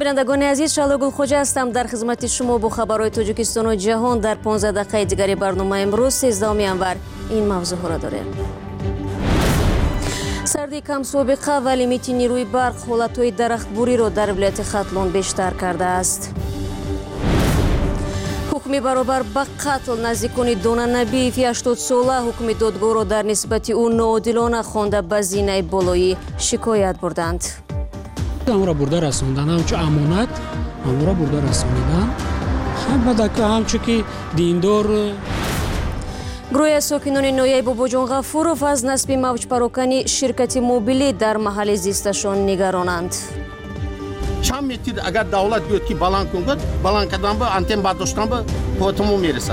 بینندگان عزیز، شالوگل خوجا هستم در خدمت شما با خبرهای تاجیکستان و جهان. در 15 دقیقه دیگر برنامه امروز 13 انور این موضوع را داریم. سردی کم سابقه و لیمیت نیروی برق حالتهای درختبوری را در ولایت ختلون بیشتر کرده است. حکم برابر به قتل نزدیکان دانا نبیف 80 ساله حکم دادگاه را در نسبت او ناعادلانه خوانده به زینه بالایی شکایت بردند. همون را برده رسوندن، همچون امانت همون را برده رسوندن. بعد همچون که دیندار. گروه ساکنان ناحیه باباجان غفورов از نصب موج پراکنی شرکت موبیلی در محل زیستشان نگرانند. چند متر اگر دولت بیاد که بلند کنه، بلند کردن با آنتن برداشتن با پاتمون میرسه.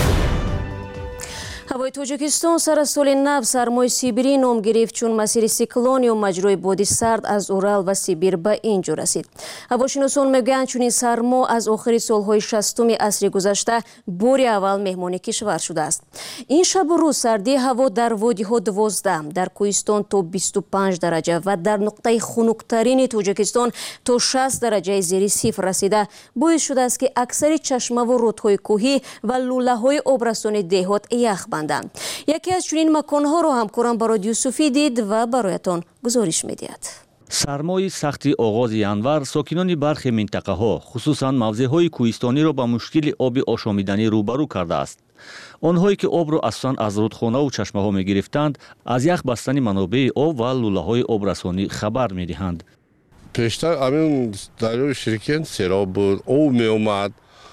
هوای تاجیکستان سر از سال نو سرمای سیبیری نام گرفت چون مسیر سیکلونی و مجرای بادی سرد از اورال و سیبیر به اینجا رسید. هواشناسان میگویند چون این سرما از آخر سالهای 60 عصر گذشته بار اول مهمان کشور شده است. این شب و روز سردی هوا در وادی‌ها 12، در کوهستان تا 25 درجه و در نقطه خنک‌ترین تاجیکستان تا 60 درجه زیر صفر رسیده باعث شده است که اکثر چشمه و رودهای کوهی و لوله‌های آبرسان دهات یخ بندند. یکی از چنین مکانها را همکارم با رادیو صوفی دید و برایتان گزارش می‌دهد. سرمای سختی آغاز январ ساکنان برخی منطقه‌ها خصوصاً موضع‌های کوهستانی را با مشکل آب آشامیدنی روبرو کرده است. آنهایی که آب را اساساً از رودخانه و چشمه‌ها می‌گرفتند، از یخ بستن منابع آب و لوله‌های آبرسانی خبر می‌دهند. پیشتر همین دریای شرکن سیراب بود، آب می‌آمد.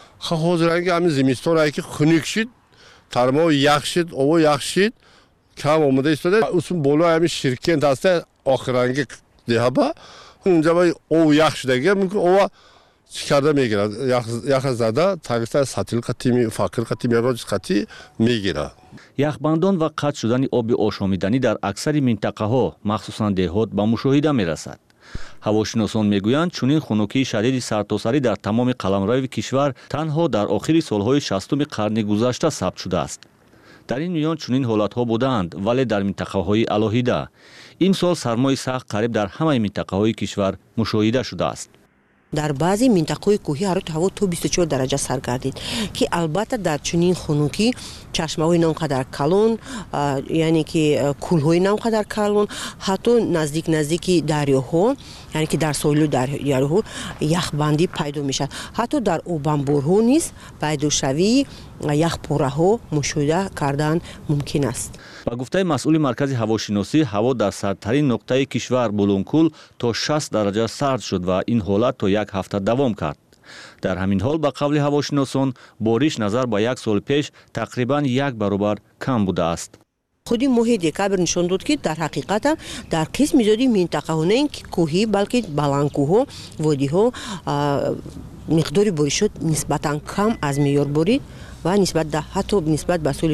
حاضرن که همین زمستان را که خنک شد، ترما یخ شد، آب یخ شد، کم آمده ایستاده. اون بالا همین شرکن هسته آخرانگی دیابا اونجا با او یخ شده میگه او چی کرده میگیره یخ زده تاگسته سطل قطعی فاکر قطعی میراج قطعی میگیره. یخبندان و قطع شدن آب آشامیدنی در اکثر منطقه ها مخصوصا دهات به مشاهده میرسد. هواشناسان میگویند چنین خنکی شدید سرتاسری در تمام قلمرو کشور تنها در آخر سالهای 60 قرن گذشته ثبت شده است. در این میان چنین حالتها بودند ولی در منطقه‌های علاهیده. این سال سرمای سخت قریب در همه منطقه‌های کشور مشاهده شده است. در بعضی منطقه‌های کوهی هوا تا 24 درجه سر گردید که البته در چنین خنکی چشمه‌های نانقدر کلان، یعنی که کول‌های نانقدر کلان، حتی نزدیک دریاها، یعنی که در ساحل دریاها یخبندی پیدا میشد. حتی در آبانبارها نیز پیدا شوی یخپاره‌ها مشاهده کردن ممکن است. با گفته مسئول مرکز هواشناسی، هوا در سردترین نقطه کشور بولونکول تا 60 درجه سرد شد و این حالت تا یک هفته دوام کرد. در همین حال با قول هواشناسان بارش نظر با یک سال پیش تقریبا 1 برابر کم بوده است. خودی ماه دکبر نشان داد که در حقیقت در قسم زیادی منطقه ها نه اینکه کوهی بلکه بلندکوها وادی ها مقدار بارش نسبتا کم از معیار بارید و حتی نسبت به سال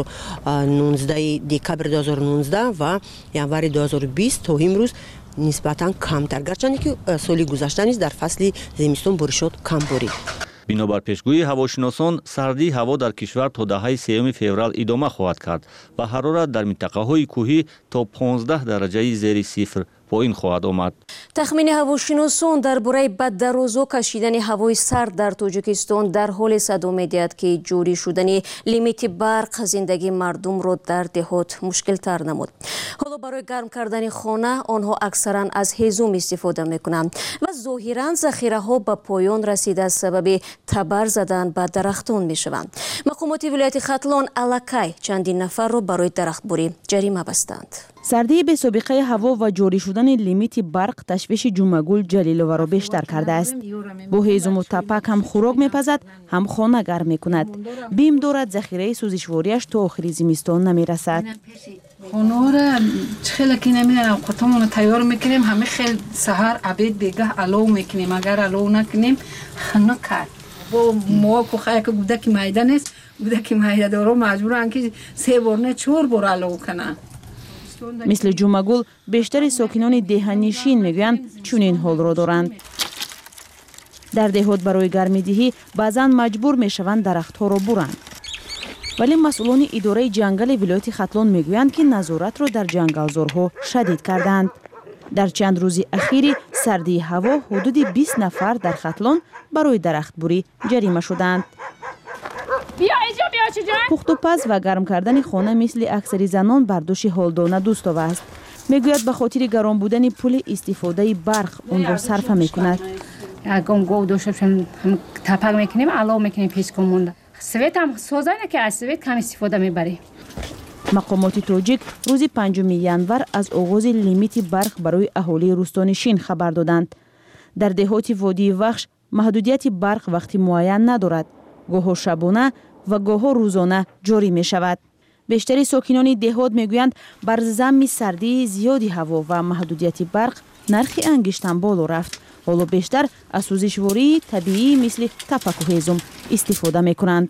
2019 دکبر 2019 و январи 2020 تا امروز نسبتا کمتر، گرچه که سال گذشته نیز در فصل زمستان بارشات کم بارید. بنابر پیشگویی هواشناسان سردی هوا در کشور تا دهه 3 فوریه ادامه خواهد کرد و حرارت در منطقه‌های کوهی تا 15 درجه زیر صفر پایین خواهد آمد. تخمین هواشناسان درباره بددرازا کشیدن هوای سرد در تاجیکستان در حال صدا می‌دهد که جوری شدن لیمیت برق زندگی مردم را در دهات مشکل تر نمود. حالا برای گرم کردن خانه آنها اکثرا از هیزم استفاده می‌کنند و ظاهراً ذخیره ها به پایان رسیده از سبب تبر زدن به درختان می‌شوند. مقامات ولایت ختلون الکی چندین نفر را برای درختبری جریمه بستند. سردی به سابقه هوا و جاری شدن لیمیت برق تشویش جمعگل جلیلوه را بیشتر کرده است. با هیزم و تپک هم خوراک میپزد هم خانه گرم میکند. بیم دارد ذخیره سوزشواریش تا آخر زمستان نمیرسد. خانه را خیلی که نمیدونم قطعمون رو تیار میکنیم، همه خیلی سهر عبید دیگه علو میکنیم، اگر علو نکنیم خنک کرد. با ما که خیلی که بوده که مایده نیست، بوده که مایده دارو مجبورن که 3 بار نه 4 بار علو کنن. مثل جمعگل بیشتر ساکنان دهنشین میگویند چنین حال را دارند. در دهات برای گرمیدهی بعضا مجبور میشوند درختها را برند. ولی مسئولان اداره جنگل ولایت ختلون میگویند که نظارت را در جنگلزارها شدید کردند. در چند روز اخیر سردی هوا حدود 20 نفر در ختلان برای درختبوری جریمه شدند. پخت و پز و گرم کردن خانه مثل اکثر زنان برداشت هولدانه دوست است. میگوید به خاطر گرم بودن پول استفاده برق اون را صرف میکند. اگه گو دوشم تپک میکنیم علاوه میکنیم پیش کمونده. سویت هم سوزانه که از سویت کم استفاده میبریم. مقامات تاجیک روز 5 ینور از آغاز لیمیت برق برای اهالی روستانشین خبر دادند. در دهات وادی وخش محدودیت برق وقتی معین ندارد. گاه شبانه و گاه روزانه جاری می شود. بیشتر ساکنان دهات میگویند بر ضمن سردی زیادی هوا و محدودیت برق نرخ انگشتن بالا رفت. حالا بیشتر از سوزشواری طبیعی مثل تپک و هیزم استفاده میکنند.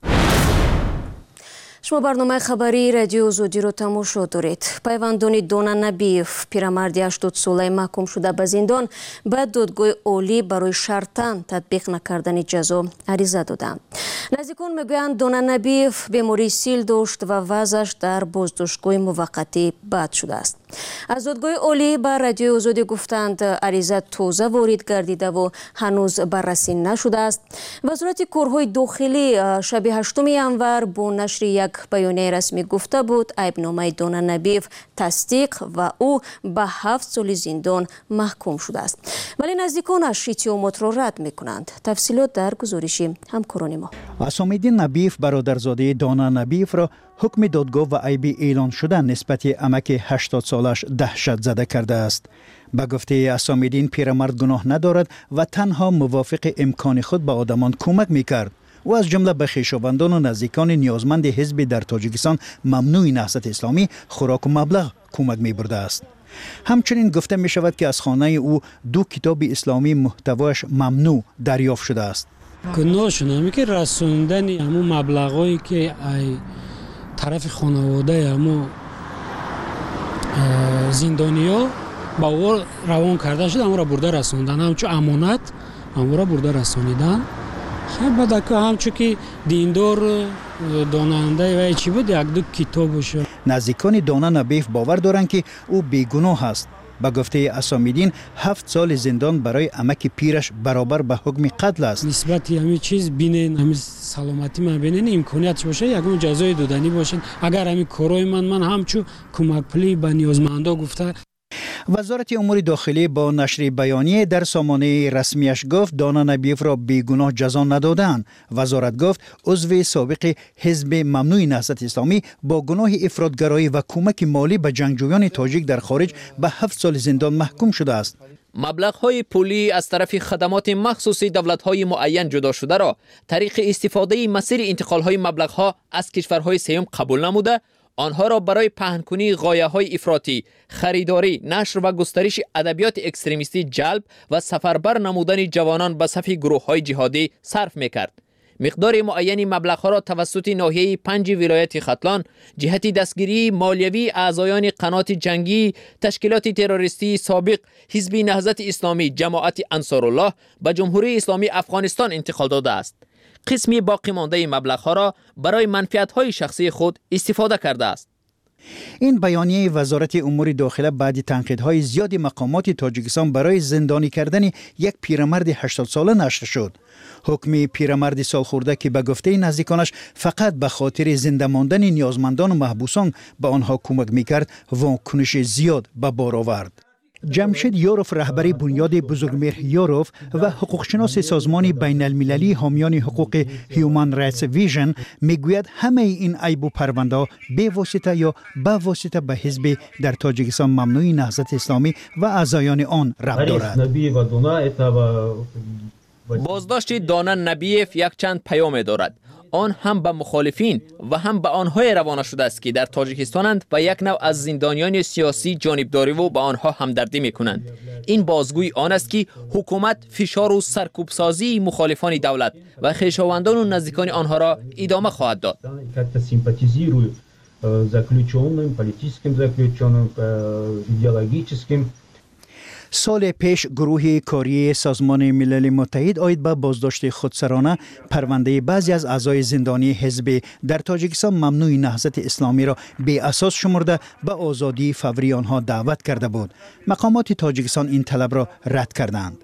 شما برنامه خبری رادیو آزادی رو تماشا دارید. پیوندان دانا نبیف پیرمردی 80 ساله محکوم شده به زندان به دادگاه عالی برای شرطاً تطبیق نکردن جزا عریضه دادند. نزدیکان میگویند دانا نبیف بیماری سیل داشت و وضعش در بازداشتگاه موقتی بد شده است. از دادگاه عالی به رادیو آزادی گفتند عریضه تازه وارد گردیده و هنوز بررسی نشده است. وزارت کارهای داخلی شب 8 ینور با نشر یک بیانیه رسمی گفته بود عیبنامه دانا نبیف تصدیق و او به 7 سال زندان محکوم شده است. ولی نزدیکانش اتهامات را رد میکنند. تفصیلات در گزارش همکاران ما. اسامالدین نبیف برادرزاده دانا نبیف را حکم دادگاه و عیبی اعلان شده نسبت امک 80 سالش دهشت زده کرده است. به گفته اسامالدین پیرمرد گناه ندارد و تنها موافق امکان خود به آدمان کمک میکرد. و از جمله به خویشاوندان و نزدیکان نیازمند حزب در تاجیکستان ممنوع نهضت اسلامی خوراک و مبلغ کمک می برده است. همچنین گفته می شود که از خانه او 2 کتاب اسلامی محتوایش ممنوع دریافت شده است. گناهشون همی که رسوندن همون مبلغایی که طرف خانواده همون زندانیا با او روان کرده شد همون را برده رسوندن، همچون امانت همون را برده رسوندن. خیلی بدکه همچون که دیندار داننده و چی بود 1-2 کتاب شد. نزدیکان دانا نبیف باور دارند که او بیگناه است. به گفته اسامالدین 7 سال زندان برای امک پیرش برابر به حکم قتل است. نسبت همین چیز بینن، همین سلامتی من بینن امکانیت باشه یکم جزای دادنی باشه. اگر همین کارای من همچون کمک پلی به نیازمندا گفته. وزارت امور داخلی با نشر بیانیه در سامانه رسمیش گفت دانا نبیف را بیگناه جزا ندادند. وزارت گفت عضو سابق حزب ممنوع نهضت اسلامی با گناه افراطگرایی و کمک مالی به جنگجویان تاجیک در خارج به 7 سال زندان محکوم شده است. مبلغ‌های پولی از طرف خدمات مخصوصی دولت‌های معین جدا شده را طریق استفاده مسیر انتقال‌های مبلغ‌ها از کشورهای سوم قبول نموده، آنها را برای پهن‌کنی غایه‌های افراطی، خریداری، نشر و گسترش ادبیات اکستریمیستی جلب و سفربر نمودن جوانان به صف گروه‌های جهادی صرف می‌کرد. مقدار معینی مبلغ‌ها را توسط ناحیه 5 ولایت ختلان جهت دستگیری مالیوی اعضایان قنات جنگی، تشکیلات تروریستی سابق، حزب نهضت اسلامی، جماعت انصارالله به جمهوری اسلامی افغانستان انتقال داده است. قسمی باقی مانده مبلغ‌ها را برای منفعت‌های شخصی خود استفاده کرده است. این بیانیه وزارت امور داخله بعد تنقیدهای زیاد مقامات تاجیکستان برای زندانی کردن یک پیرمرد 80 ساله نشر شد. حکم پیرمرد سالخورده که به گفته نزدیکانش فقط به خاطر زنده ماندن نیازمندان و محبوسان به آنها کمک میکرد واکنش زیاد به بار آورد. جمشید یاروف رهبری بنیاد بزرگمهر یاروف و حقوقشناس سازمان بین المللی حامیان حقوق هیومن رایتس ویژن میگوید همه این عیب و پرونده به واسطه یا با واسطه به حزب در تاجیکستان ممنوع نهضت اسلامی و اعضایان آن ربط دارد. بازداشت دانا نبیف یک چند پیام دارد. آن هم به مخالفین و هم به آنهای روانه شده است که در تاجیکستانند و یک نوع از زندانیان سیاسی جانبداری و به آنها همدردی میکنند. این بازگوی آن است که حکومت فشار و سرکوبسازی مخالفان دولت و خویشاوندان و نزدیکان آنها را ادامه خواهد داد. سال پیش گروه کاری سازمان ملل متحد آید به بازداشت خودسرانه پرونده بعضی از اعضای زندانی حزب در تاجیکستان ممنوع نهضت اسلامی را بی اساس شمرده به آزادی فوری آنها دعوت کرده بود. مقامات تاجیکستان این طلب را رد کردند.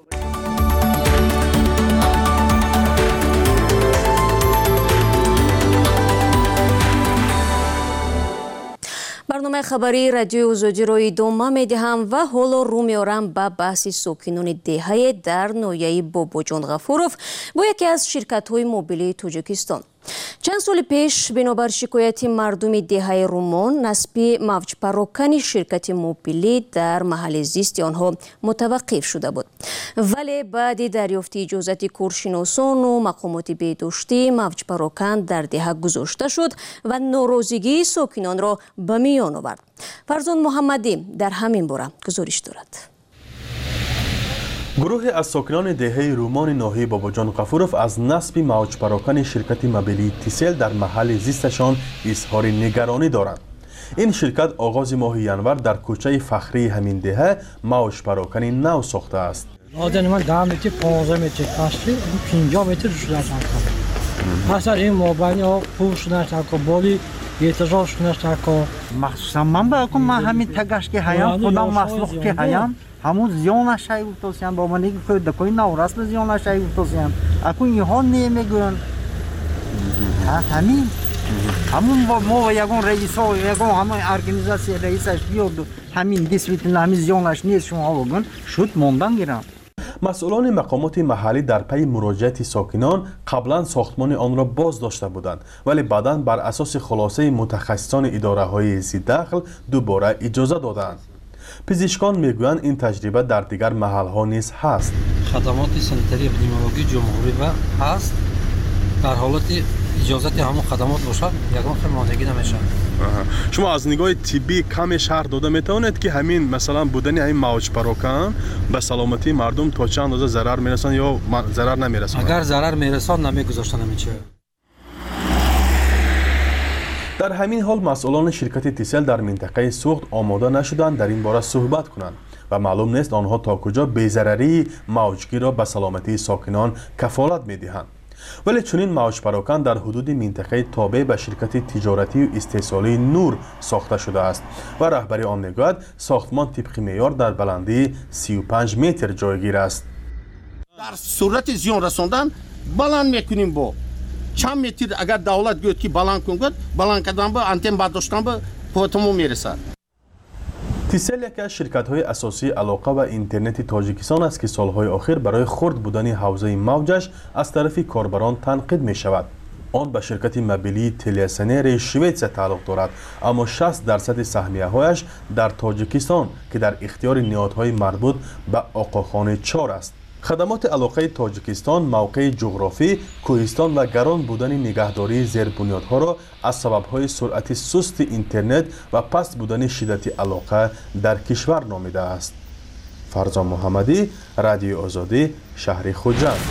برنامه خبری رادیو آزادی را ادامه می‌دهم و حالا رو می‌آورم به بحث ساکنان دهه در ناحیه باباجان غفورов با یکی از شرکت‌های موبیلی تاجیکستان. چند سال پیش بنابر شکایت مردم دهه رومان نصب موج پراکنی شرکت موبیلی در محل زیست آنها متوقف شده بود، ولی بعد دریافت اجازت کارشناسان و مقامات بهداشتی موج پراکن در دهه گذاشته شد و ناراضگی ساکنان را به میان آورد. فرزان محمدی در همین باره گزارش دارد. گروه از ساکنان دهه رومان ناحیه باباجان غفورov از نصب موج پراکن شرکت موبیلی تیسل در محل زیستشان اظهار نگرانی دارند. این شرکت آغاز ماه ینور در کوچه فخری همین دهه موج پراکن نو ساخته است. آدم من 10 متر 15 متر پشتی 50 متر شده اصلا این موبایل ها پوش نشد بالی احتجاج نشد مخصوصا من با من همین تگش که هیام خودم مسلوق که هیام همون زیان شای اوتوسیان با من که دکوی نو راست زیان شای اوتوسیان اكو اینها نمیگن همون با ما یگان رئیس ها یگان همون ارگانیزاسیون رئیسش بیاد همین دیسپلین همین زیانش نیست شما بگن شد موندن گیرم. مسئولان مقامات محلی در پی مراجعت ساکنان قبلا ساختمان آن را باز داشته بودند، ولی بعداً بر اساس خلاصه متخصصان اداره های ذی‌دخل دوباره اجازه دادند. پزشکان میگویند این تجربه در دیگر محل ها نیز هست. خدمات سانیتری اپیدمیولوژی جمهوری و هست در حالت اجازت همون خدمات باشد یگان خیلی ماندگی نمیشه. شما از نگاه طبی کمی شرح داده میتوانید که همین مثلا بودن این موج پراکن به سلامتی مردم تا چند اندازه ضرر میرسان یا ضرر نمیرسان؟ اگر ضرر میرسان نمیگذاشته نمیشه. در همین حال مسئولان شرکت تیسل در منطقه سوخت آماده نشدند در این باره صحبت کنند و معلوم نیست آنها تا کجا بی‌ضرری موجگی را به سلامتی ساکنان کفالت میدهند. ولی چنین موج پراکن در حدود منطقه تابع به شرکت تجارتی و استحصالی نور ساخته شده است و رهبری آن میگوید ساختمان طبق معیار در بلندی 35 متر جایگیر است. در صورت زیان رساندن بلند میکنیم با چند متر اگر دولت گفت که بلند کن بلند کردن با آنتن برداشتن با پوتمو میرسد. تیسل یکی از شرکت‌های اساسی علاقه و اینترنت تاجیکستان است که سالهای اخیر برای خرد بودن حوزه موجش از طرف کاربران تنقید می شود. آن به شرکت موبیلی تلیاسنر شویتس تعلق دارد، اما 60% سهمیه‌هایش در تاجیکستان که در اختیار نهادهای مربوط به آقاخانه 4 است. خدمات علاقه تاجیکستان موقع جغرافی، کوهستان و گران بودن نگهداری زیربنیادها را از سبب‌های سرعت سست اینترنت و پست بودن شدت علاقه در کشور نامیده است. فرزان محمدی، رادیو آزادی، شهر خوجند.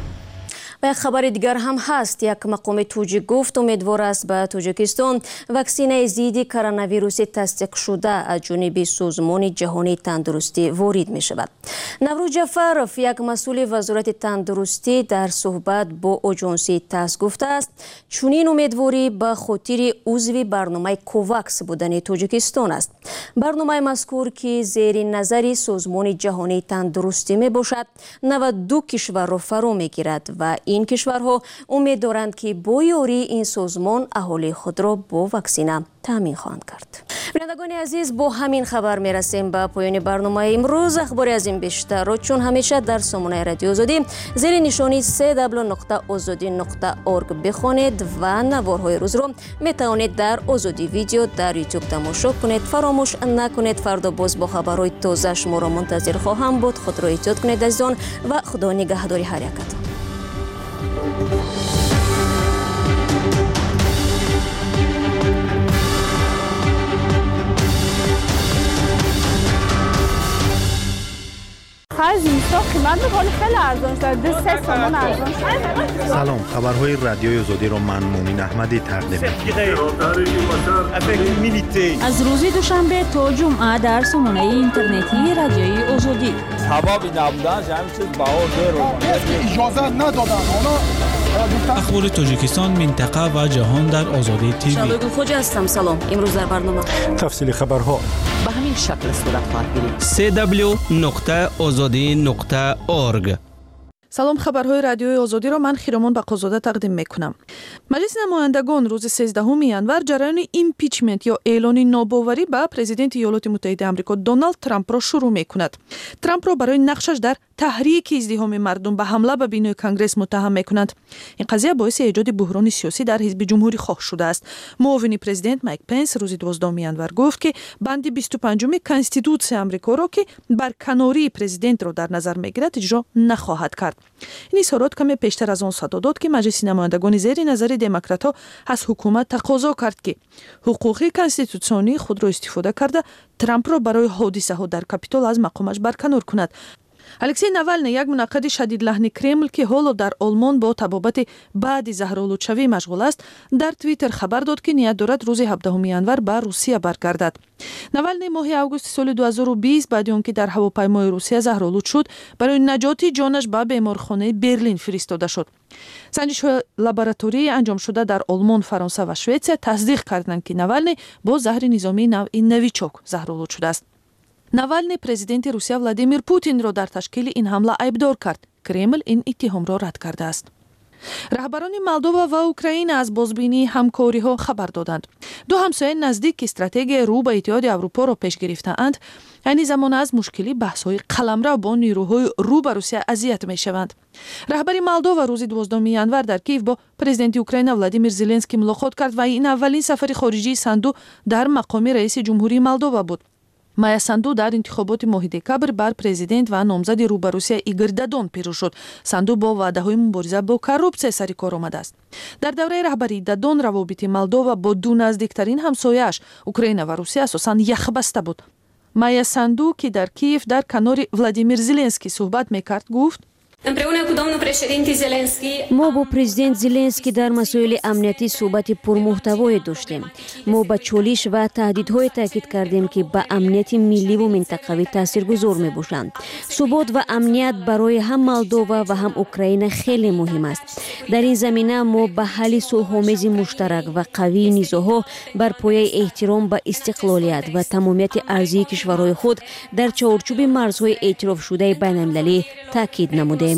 و خبر دیگر هم هست. یک مقام توجیک گفت امیدوار است به تاجیکستان واکسینه ضد کرونا ویروس تصدیق شده از جانب سازمان جهانی تندرستی وارد می شود. نوروز جعفرov یک مسئول وزارت تندرستی در صحبت با آژانس تاس گفته است چنین امیدواری به خاطر عضو برنامه کوواکس بودن تاجیکستان است. برنامه مذکور که زیر نظر سازمان جهانی تندرستی می باشد 92 کشور را فرا می گیرد و این کشورها امید دارند که با یاری این سازمان اهالی خود را با واکسینه تامین خواهند کرد. بینندگان عزیز، با همین خبر می رسیم به پایان برنامه امروز. اخباری از این بیشتر را چون همیشه در سامانه رادیو آزادی زیر نشانی www.azadi.org بخوانید و نوارهای روز را می توانید در آزادی ویدیو در یوتیوب تماشا کنید. فراموش نکنید فردا باز با خبرهای تازه شما را منتظر خواهم بود. خود را احتیاط کنید عزیزان و خدا نگهداری هر یکتان. زیستا قیمت میکنه خیلی ارزان شده 3 تومان ارزان شده. سلام، خبرهای رادیوی آزادی را من مونین احمدی تقدیم می‌کنم. از روز دوشنبه تا جمعه در سامانه اینترنتی رادیوی آزادی کبابی نبودن همین چیز بهار دیر اجازه ندادن اخبار تاجیکستان منطقه و جهان در آزادی تیوی. شادوگل خوجا هستم. سلام. امروز در برنامه تفصیل خبرها به همین شکل صورت خواهد گرفت. www.azadi.org. سلام، خبرهای رادیوی آزادی را من خیرامان بقازاده تقدیم میکنم. مجلس نمایندگان روز 13 ینور جریان ایمپیچمنت یا اعلان ناباوری به پرزیدنت ایالات متحده آمریکا دونالد ترامپ را شروع میکند. ترامپ را برای نقشش در تحریک ازدحام مردم به حمله به بینای کنگره متهم میکنند. این قضیه باعث ایجاد بحران سیاسی در حزب جمهوری خواه شده است. معاون پرزیدنت مایک پنس روز 12 ینور گفت که بند 25 کانستیتوسیون آمریکا را که برکناری پرزیدنت را در نظر میگیرد اجرا نخواهد کرد. این اظهارات کمی پیشتر از آن صدا داد که مجلس نمایندگان زیر نظر دموکرات‌ها از حکومت تقاضا کرد که حقوق کانستیتوسیونی خود را استفاده کرده ترامپ را برای حادثه‌ها در کاپیتول از مقامش برکنار کند. الکسی ناوالنی یک منعقد شدید لحن کرمل که حالا در آلمان با طبابت بعد زهرآلودشوی مشغول است در توییتر خبر داد که نیت دارد روز 17 ینور به روسیه برگردد. ناوالنی ماه آگوست سال 2020 بعد آنکه در هواپیمای روسیه زهرآلود شد برای نجات جانش به بیمارخانه برلین فرستاده شد. سنجش‌های لابراتوری انجام شده در آلمان، فرانسه و شوئد تصدیق کردند که ناوالنی با زهر نظامی نویچوک زهرآلود شده است. ناوالنی پرزیدنت روسیه ولادیمیر پوتین را در تشکیل این حمله ایبدار کرد. کرمل این اتهام را رد کرده است. رهبران مولدووا و اوکراین از بازبینی همکاری‌ها خبر دادند. دو همسایه نزدیک استراتژی رو به اتحاد اروپا را پیش گرفته‌اند. این زمان از مشکلی بحث‌های قلمرو با نیروهای رو به روسیه اذیت می‌شوند. رهبر مولدووا روز 12 ینور در کیف با پرزیدنت اوکراین ولادیمیر زلنسکی ملاقات کرد و این اولین سفر خارجی ساندو در مقام رئیس جمهوری مولدووا بود. مایا ساندو در انتخابات ماه دکبر بر پرزیدنت و نامزد رو به روسیه ایگور دادون پیروز شد. ساندو با وعده‌های مبارزه با کروپسیون سر کار آمده است. در دوره رهبری دادون روابط مولدووا با دو نزدیکترین همسایه‌اش اوکراین و روسیه اساساً یخبسته بود. مایا ساندو که در کیف در کنار ولادیمیر زلنسکی صحبت می‌کرد گفت: ما با پرزیدنت زلنسکی در مسائل امنیتی صحبت پرمحتوایی داشتیم. ما با چالش و تهدیدهای تاکید کردیم که به امنیت ملی و منطقوی تاثیرگذار میباشند. ثبات و امنیت برای هم مولدووا و هم اوکراین خیلی مهم است. در این زمینه ما به حل صلح‌آمیز مشترک و قوی نیزها بر پایه احترام به استقلالیت و تمامیت ارضی کشورهای خود در چارچوب مرزهای اعتراف شده بین‌المللی تاکید نمودیم.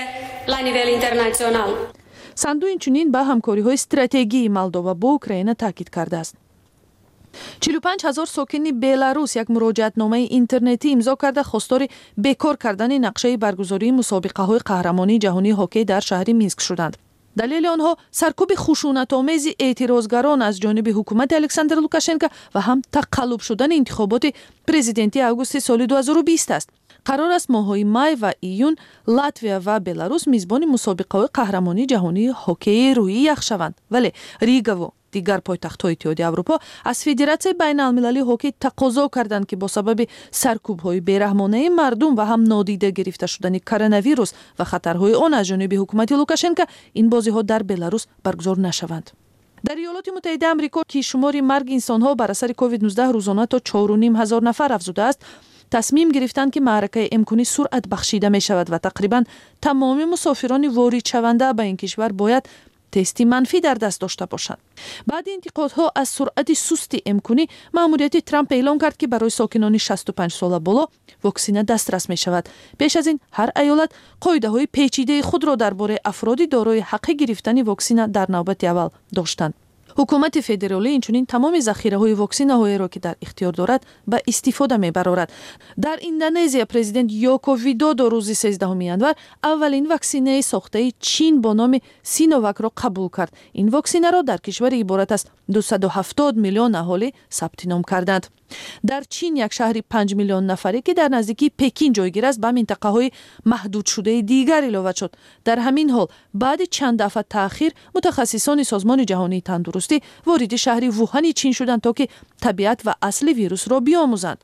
ساندو اینچنین به همکاری‌های استراتژیکی مولدووا با اوکراین تاکید کرده است. 45,000 ساکن بلاروس یک مراجعتنامه اینترنتی امضا کرده خواستار بیکار کردن نقشه برگزاری مسابقه‌های قهرمانی جهانی هاکی در شهر مینسک شدند. دلیل آنها سرکوب خشونت‌آمیز اعتراضگران از جانب حکومت الکساندر لوکاشنکو و هم تقلب شدن انتخابات پرزیدنتی آگوست سال 2020 است. قرار است ماه‌های می و ایون لاتویا و بلاروس میزبان مسابقه‌های قهرمانی جهانی هاکی روی یخ شوند، ولی ریگا و دیگر پایتخت‌های اتحاد اروپا از فدراسیون بین‌المللی هاکی تقاضا کردند که با سبب سرکوب‌های بی‌رحمانه مردم و هم نادیده گرفته شدن کرونا ویروس و خطرهای آن از جانب حکومت لوکاشنکو این بازی‌ها در بلاروس برگزار نشوند. در ایالات متحده آمریکا که شمار مرگ انسان‌ها بر اثر کووید 19 روزانه تا 4,500 نفر افزوده است، تصمیم گرفتند که معرکه امکانی سرعت بخشیده می شود و تقریبا تمام مسافران وارد شونده به این کشور باید تستی منفی در دست داشته باشند. بعد انتقادها از سرعت سست امکانی، مأموریت ترامپ اعلام کرد که برای ساکنان 65 ساله بالا واکسن دسترس می شود. پیش از این هر ایالت قاعده‌های پیچیده خود را درباره افرادی دارای حق گرفتن واکسن در نوبت اول داشتند. حکومت فدرالی اینچنین تمام ذخیره‌های واکسن‌های را که در اختیار دارد به استفاده می‌برد. در اندونزی پرزیدنت یوکو ویدودو روز 13 ینور اولین واکسینه ساخته چین با نام سینوواک را قبول کرد. این واکسینه را در کشور عبارت از 270 میلیون اهالی ثبت نام کردند. در چین یک شهر 5 میلیون نفری که در نزدیکی پکین جایگیر است به منطقه‌های محدود شده دیگر اضافه شد. در همین حال بعد چند دفعه تأخیر متخصصان سازمان جهانی تندرستی وارد شهر ووهان چین شدند تا که طبیعت و اصل ویروس را بیاموزند.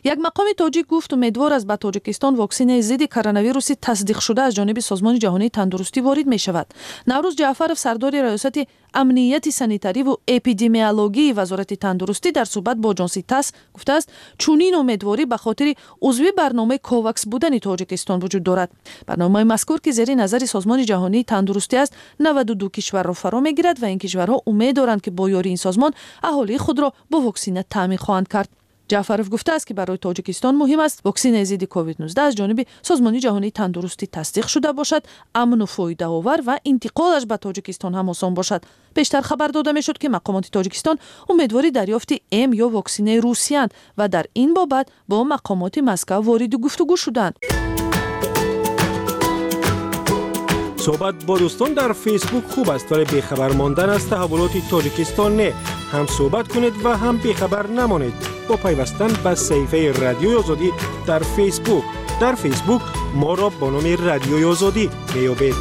یک مقام تاجیک گفت امیدوار است به تاجیکستان واکسن ضد کرونا تصدیق شده از جانب سازمان جهانی تندرستی وارد می شود. نوروز جعفرов سردار ریاست امنیت سانیتاری و اپیدمیولوژی وزارت تندرستی در صحبت با آژانس تاس گفته است چنین امیدواری به خاطر عضو برنامه کوواکس بودن تاجیکستان وجود دارد. برنامه مذکور که زیر نظر سازمان جهانی تندرستی است 92 کشور را فرا میگیرد و این کشورها امید دارند که با یاری این سازمان اهالی خود را با واکسن تامین خواهند کرد. جعفرов گفته است که برای تاجیکستان مهم است واکسن ضد کووید 19 از جانب سازمان جهانی تندرستی تصدیق شده باشد، امن و فایده آور و انتقالش به تاجیکستان هم آسان باشد. بیشتر خبر داده می شد که مقامات تاجیکستان امیدواری دریافت ام یا واکسن روسیه و در این بابت با مقامات مسکو وارد گفتگو شدند. صحبت با دوستان در فیسبوک خوب است ولی بیخبر ماندن از تحولات تاجیکستان نه. هم صحبت کنید و هم بیخبر نمانید با پیوستن به صفحه رادیوی آزادی در فیسبوک. در فیسبوک ما را با نام رادیوی آزادی میابید.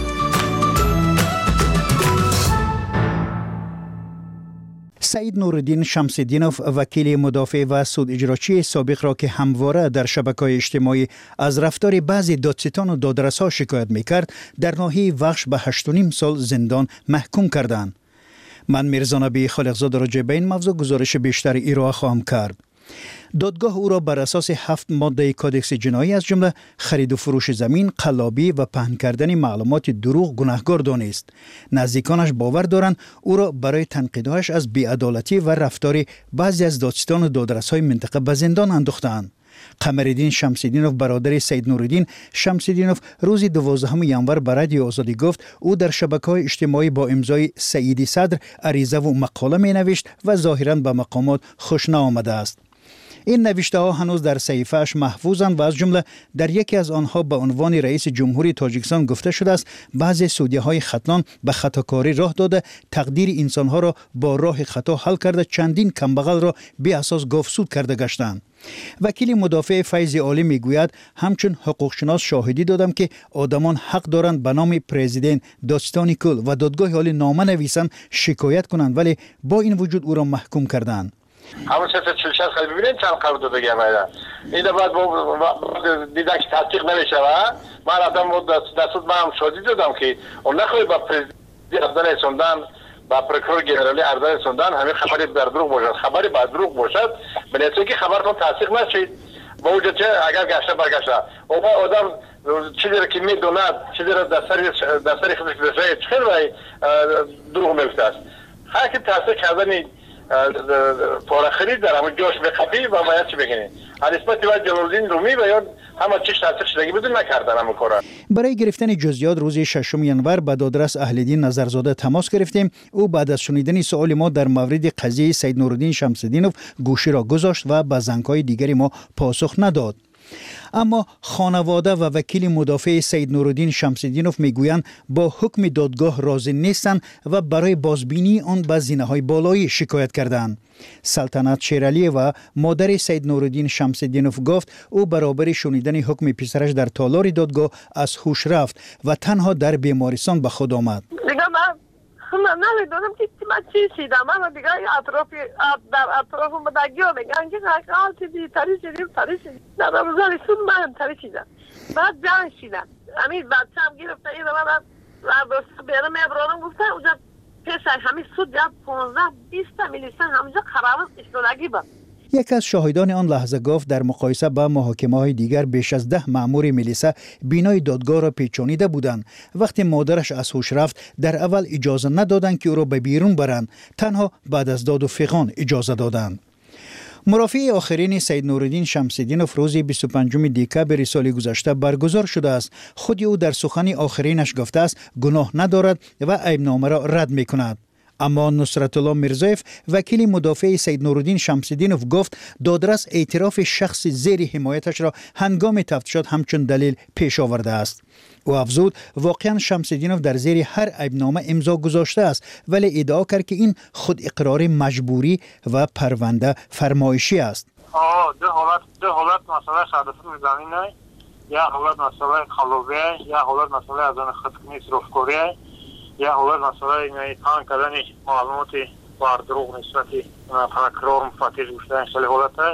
سعید نورالدین شمس‌الدینوف وکیل مدافع و سود اجراچی سابق را که همواره در شبکه‌های اجتماعی از رفتار بعضی دادستان و دادرس‌ها شکایت می‌کرد در ناحیه وخش به 8.5 سال زندان محکوم کردند. من میرزا نبی خالقزاده راجع به این موضوع گزارش بیشتر ارائه خواهم کرد. دادگاه او را بر اساس 7 ماده کادکس جنایی از جمله خرید و فروش زمین، قلابی و پهن کردن معلومات دروغ گناهکار دانست. نزدیکانش باور دارند او را برای تنقیدهایش از بی‌عدالتی و رفتار بعضی از دادستان و دادرس‌های منطقه به زندان انداختند. قمرالدین شمس‌الدینوف برادر سید نورالدین شمس‌الدینوف روز 12 ژانویه به رادیو آزادی گفت او در شبکه‌های اجتماعی با امضای سعیدی صدر عریضه و مقاله می‌نوشت و ظاهراً به مقامات خوش نآمده است. این نوشته ها هنوز در صحیفه‌اش محفوظند و از جمله در یکی از آنها به عنوان رئیس جمهوری تاجیکستان گفته شده است بعضی سودیه‌های ختلان به خطاکاری راه داده تقدیر انسان‌ها را با راه خطا حل کرده چندین کمبغل را بی اساس گاوسود کرده گشتند. وکیل مدافع فیض عالی میگوید همچون حقوقشناس شاهدی دادم که آدمان حق دارند به نام پرزیدنت دادستان کل و دادگاه عالی نامه نویسند شکایت کنند ولی با این وجود او را محکوم کردند. همون سه تا چلشت خیلی ببینید چند قرار داده گرمه این باید دیدن که تحقیق نمیشه و من رفتم دستود من هم شادی دادم که اون نخواهی با پرزیدنت اردن سندن با پرکرور گنرالی اردن سندن همین خبری بر دروغ باشد خبری بر دروغ باشد بنیسته که خبرتون تحقیق نشید با وجود چه اگر گشته برگشته اون آدم چیزی را که میدوند چیزی را در سری خودش بشه خیلی دروغ میفته است هر که تحقیق کردنی پارخرید در همون جاش بخبی و باید چی بگینی نسبت و جلالدین رومی و یا همه چیش تحصیل شدگی بدون نکردن همون کارا. برای گرفتن جزئیات روز 6 ژانویه با دادرس اهل‌الدین نظرزاده تماس گرفتیم. او بعد از شنیدن سوال ما در مورد قضیه سید نورالدین شمس‌الدینوف گوشی را گذاشت و به زنگ‌های دیگری ما پاسخ نداد. اما خانواده و وکیل مدافع سید نورالدین شمس‌الدینوف میگویند با حکم دادگاه راضی نیستند و برای بازبینی آن به زینه‌های بالایی شکایت کردند. سلطنت شیرعلی و مادر سید نورالدین شمس‌الدینوف گفت او برابر شنیدن حکم پسرش در تالار دادگاه از هوش رفت و تنها در بیمارستان به خود آمد. من نمیدونم که من چی شیدم من دیگه در اطرافم بدگیو میگن که حال چیزی تری شدیم در رمضانشون من تری شیدم بعد جان شیدم امید بچه هم گرفته این من بیرم ابرانم گفته اونجا پیش همین سود یا 15-20 میلیسن همونجا قرار اشتراکی با. یک از شاهدان آن لحظه گفت در مقایسه با محاکمه‌های دیگر بیش از 10 مأمور میلیسه بینای دادگاه را پیچانیده بودند. وقتی مادرش از هوش رفت در اول اجازه ندادند که او را به بیرون برند، تنها بعد از داد و فغان اجازه دادند. مرافع آخرین سید نورالدین شمس‌الدینوف روز 25 دکبر سال گذشته برگزار شده است. خود او در سخن آخرینش گفته است گناه ندارد و عیبنامه را رد می‌کند. اما نصرت الله میرزایف وکیل مدافع سید نورالدین شمس‌الدینوف گفت دادرس اعتراف شخص زیر حمایتش را هنگام تفتیشات همچون دلیل پیش آورده است. او افزود واقعا شمس‌الدینوف در زیر هر عیبنامه امضا گذاشته است ولی ادعا کرد که این خود اقرار مجبوری و پرونده فرمایشی است. دو حالت مسئله شهادت زمینه یا حالت مسئله خلوبه یا حالت مسئله از آن خودکنی صرفکاری یا حالت مسئله پهن کردن معلومات بر دروغ نسبت پرکرار مفتش گفتن شده حالت بعد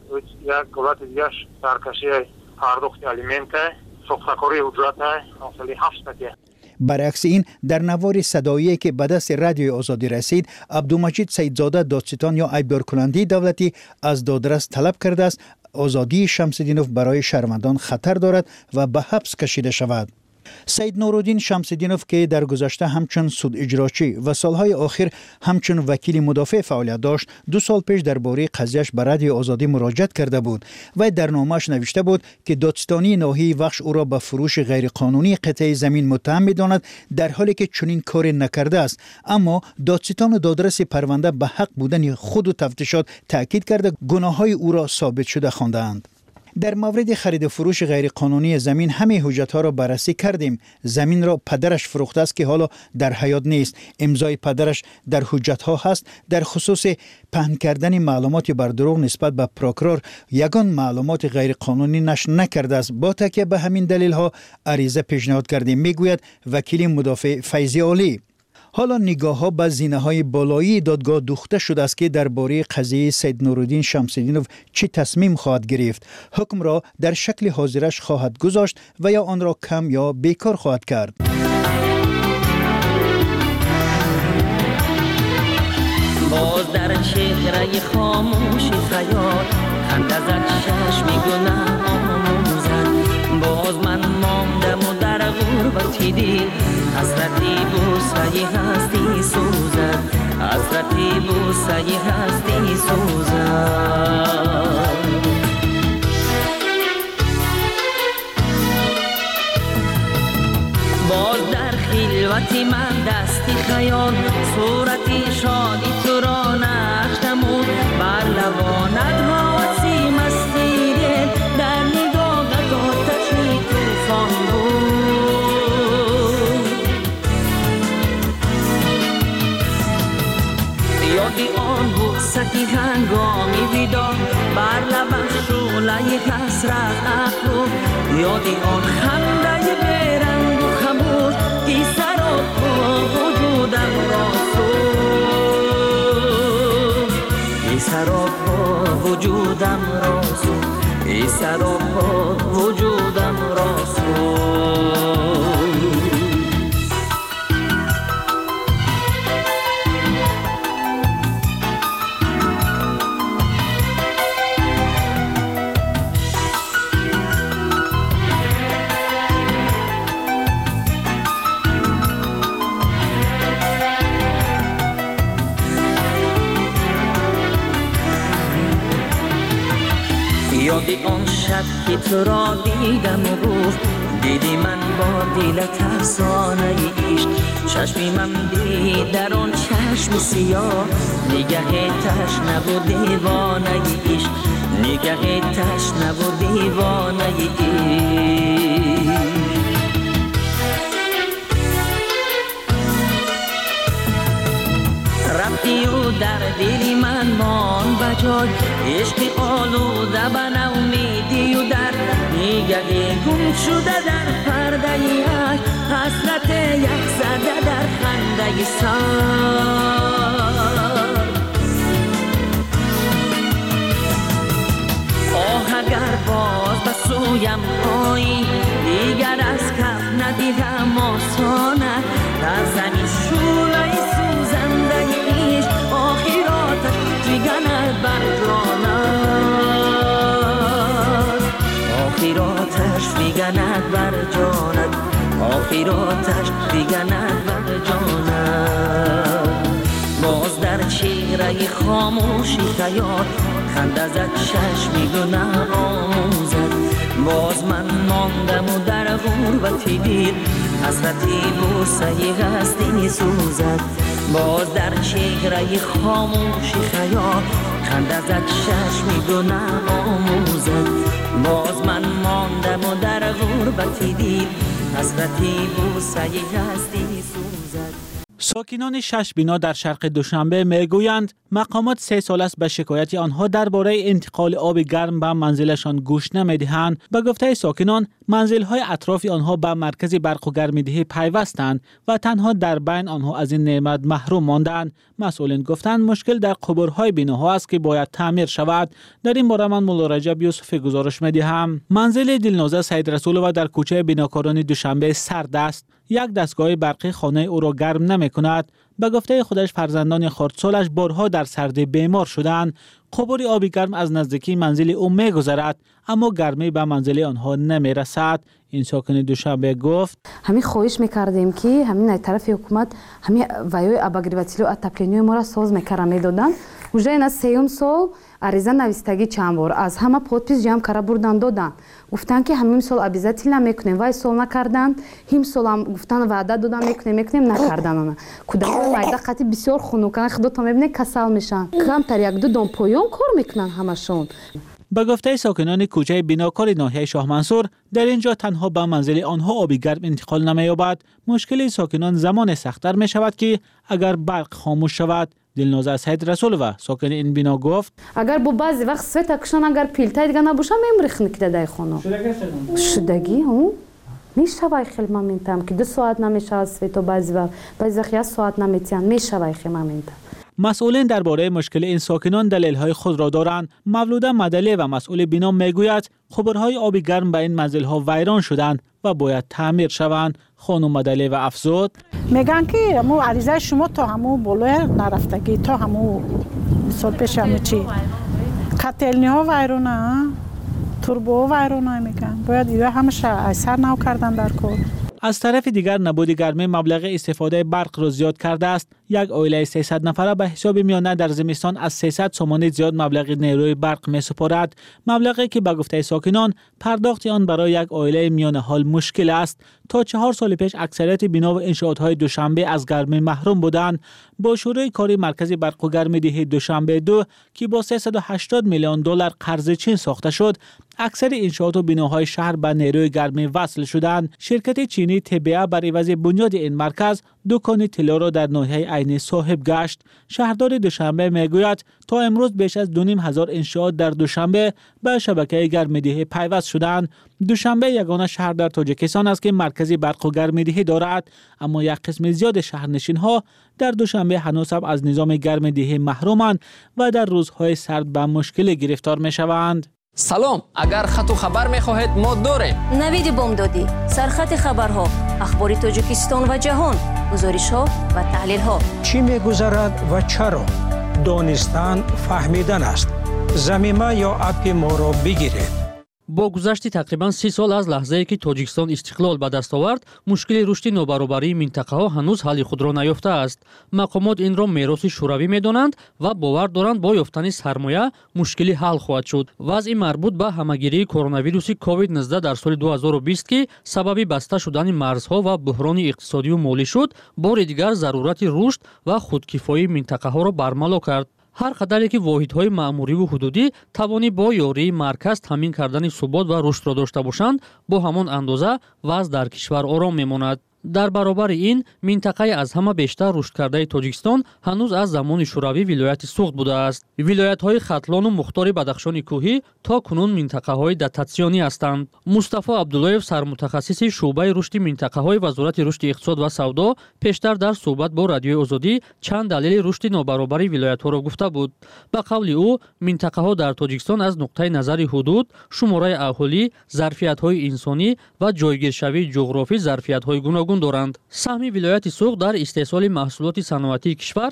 یک دولت دیگه سرکشی پرداخت الیمنت ساختکاری اجرت حاصل 7 تکه. برعکس این در نوار صدایی که به دست رادیوی آزادی رسید، عبدالمجید سیدزاده دادستان یا عیبدار کننده دولتی از دادرس طلب کرده است آزادی شمس‌الدینوف برای شهروندان خطر دارد و به حبس کشیده شود. سید نورالدین شمس‌الدینوف که در گذشته همچون سود اجراچی و سالهای آخر همچون وکیل مدافع فعالیت داشت، 2 سال پیش درباره قضیهش به رادیو آزادی مراجعت کرده بود و در نامه‌اش نوشته بود که دادستانی ناحیه وخش او را به فروش غیرقانونی قطعه زمین متهم می‌داند، در حالی که چنین کاری نکرده است. اما دادستان و دادرس پرونده به حق بودن خود و تفتیشات تاکید کرده گناه‌های او را ثابت شده خواندند. در مورد خرید و فروش غیرقانونی زمین همه حجت‌ها را بررسی کردیم. زمین را پدرش فروخته است که حالا در حیات نیست. امضای پدرش در حجت‌ها هست. در خصوص پهن کردن معلومات بر دروغ نسبت به پروکرور یگان معلومات غیرقانونی نشر نکرده است. با تکیه به همین دلیل‌ها عریضه پیشنهاد کردیم، میگوید وکیل مدافع فیضی علی. حالا نگاه‌ها به زینه‌های بالایی دادگاه دوخته شده است که درباره قضیه سید نورالدین شمس‌الدینوف چه تصمیم خواهد گرفت. حکم را در شکل حاضرش خواهد گذاشت و یا آن را کم یا بیکار خواهد کرد. باز در چهره خاموش خیال خنده زد چشم گناه آموزد. باز من ماندم و در غربتی دل حسرتی بوسه هستی سوزد. حسرتی بوسه هستی سوزد. باز در خلوتی من دستی خیال صورتی شادی تو را نقش نمود. بر لبانت حواسی مستی دل در نگاهت آتشی طوفان بود. یادی آن بوستی هنگامی بیدار بر لبش شعله حسرت افروخت. یادی آن خنده بیرنگ و خموش ای سراپا وجودم را سوخت. ای سراپا وجودم را سوخت. ای سراپا وجودم را سوخت. یادی آن شب که تو را دیدم و گفت دیدی من با دلت افسانه عشق. چشمی من دید در آن چشم سیاه نگه تشنه و دیوانه عشق. نگه تشنه و دیوانه عشق. رفتی و در دلی من مان بجای عشق آلوده به نومیدی و در نگه گم شده در پرده عشق. حسرت یک زده در خنده سر. آه اگر باز به سویم آیی دیگر از کف ندیدم آسانه. در زمین شعله سوزنده عشق آخراتش فگند بر جانت. آخراتش فگند بر جانت. آخراتش فگند بر جانت. باز در چهره خاموشی خیال خنده زد چشمی گناه آموزد. باز من ماندم و در غربتی دل حسرتی بوسه هستی سوزد. باز در چهره خاموشی خیال خنده زد چشمی گناه آموزد. باز من ماندم و در غربتی دل حسرتی بوسه هستی سوزد. ساکنان شش بنا در شرق دوشنبه میگویند مقامات 3 سال است به شکایت آنها درباره انتقال آب گرم به منزلشان گوش نمیدهند. به گفته ساکنان منزل‌های اطراف آنها به مرکز برق و گرم‌دهی پیوستند و تنها در بین آنها از این نعمت محروم ماندند. مسئولین گفتند مشکل در قبرهای بناها است که باید تعمیر شود. در این باره من مولا رجب یوسفی گزارش می‌دهم. منزل دلنوزه سید رسولوو در کوچه بناکاران دوشنبه سرد است. یک دستگاه برقی خانه او را گرم نمی‌کند. به گفته خودش فرزندان خردسالش بارها در سردی بیمار شدند. قبور آبی گرم از نزدیکی منزل او می‌گذرد اما گرمی به منزل آنها نمی‌رسد. این ساکن دوشنبه گفت همین خواهش می‌کردیم که همین از طرف حکومت همین وایای обогревателю отопления ما را ساز می‌کردن می‌دادن. уже این از سیوم سال عریضه نویستگی چند بار از همه подпись جمع کرده بردن دادن. گفتن که همین سال обязательно میکنیم وای سال نکردن. هم سال هم گفتن وعده دادن میکنیم نکردن اون. کودکان مایده قطعی بسیار خنکان خدا تا میبینه کسل میشن. کمتر یک دو دام پایان کار میکنن همشون. به گفته ساکنان کوچه بناکار ناحیه شاه منصور در اینجا تنها به منزل آنها آبی گرم انتقال نمی‌یابد. مشکل ساکنان زمان سخت‌تر می شود که اگر برق خاموش شود. دلنوزه سید رسولوو ساکن این بنا گفت اگر با بعضی وقت سوت اکشن اگر پیلتای دیگه نباشه میمریخن که در خونه شدگی هم میشوای خیلی مامنتام که 2 ساعت نمیشه سوت و بعضی وقت 1 ساعت نمیتیان میشوای خیلی مامنتام. مسئولین درباره مشکل این ساکنان دلیل‌های خود را دارند. مولوده مدلی و مسئول بنا میگوید قبرهای آبی گرم به این منزل‌ها ویران شدند و باید تعمیر شوند. خانم مدلی و افزود میگن که مو عریضه شما تا همو بالا نرفتگی تا همو سال پیش همو چی کتلنی ها ویرونه توربو ویرونه میگن باید ایوه همش اثر نو کردن در کار. از طرف دیگر نبود گرمی مبلغ استفاده برق را زیاد کرده است. یک عائله 300 نفره به حساب میانه در زمستان از 300 سومانی زیاد مبلغ نیروی برق میسپارد. مبلغی که به گفته ساکنان پرداخت آن برای یک عائله میانه حال مشکل است. تا 4 سال پیش اکثریت بنا و انشاءات‌های دوشنبه از گرمی محروم بودند. با شروع کاری مرکز برق و گرم‌دهی دوشنبه 2 که با 380 میلیون دلار قرض چین ساخته شد، اکثر انشاءات و بناهای شهر به نیروی گرمی وصل شدند. شرکت چینی تبعه بر عوض بنیاد این مرکز دکان طلا را در ناحیه عین صاحب گشت. شهردار دوشنبه میگوید تا امروز بیش از 2,500 انشاءات در دوشنبه به شبکه گرم‌دهی پیوست شدند. دوشنبه یگانه شهر در تاجیکستان است که مرکزی برق و گرم‌دهی دارد، اما یک قسم زیاد شهرنشین‌ها در دوشنبه هنوز هم از نظام گرم‌دهی محرومند و در روزهای سرد به مشکل گرفتار می‌شوند. سلام، اگر خط و خبر می‌خواهید ما داریم. نوید بامدادی، سرخط خبرها، اخبار تاجیکستان و جهان، گزارش‌ها و تحلیل‌ها. چی می‌گذرد و چرا؟ دانستن فهمیدن است. زمینه یا اپ ما را بگیرید. با گذشت تقریبا 30 سال از لحظه‌ای که تاجیکستان استقلال به دست آورد، مشکل رشد نابرابری منطقه‌ها هنوز حل خود را نیافته است. مقامات این را میراث شوروی می‌دانند و باور دارند با یافتن سرمایه مشکلی حل خواهد شد. وضع مربوط به همهگیری کرونا ویروس کووید 19 در سال 2020 که سبب بسته شدن مرزها و بحران اقتصادی و مالی شد، بار دیگر ضرورت رشد و خودکفایی منطقه‌ها را برملا کرد. هر قدری که واحدهای مأموری و حدودی توانی با یاری مرکز تامین کردن ثبات و رشد را داشته باشند، با همان اندازه وضع در کشور آرام میماند. در برابر این منطقه از همه بیشتر رشد کرده تاجیکستان هنوز از زمان شوروی ولایت سوخت بوده است. ولایت‌های ختلان و مختار بدخشان کوهی تا کنون منطقه‌های داتاسیونی هستند. مصطفی عبداللهیف سرمتخصص شعبه رشد منطقه‌های وزارت رشد اقتصاد و سودا پیشتر در صحبت با رادیوی آزادی چند دلیل رشد نابرابری ولایت‌ها را گفته بود. به قول او منطقه‌ها در تاجیکستان از نقطه نظر حدود، شماره اهالی، ظرفیت‌های انسانی و جایگیرشوی جغرافی ظرفیت‌های گوناگون دارند. سهم ولایت سوق در استحصال محصولات صنعتی کشور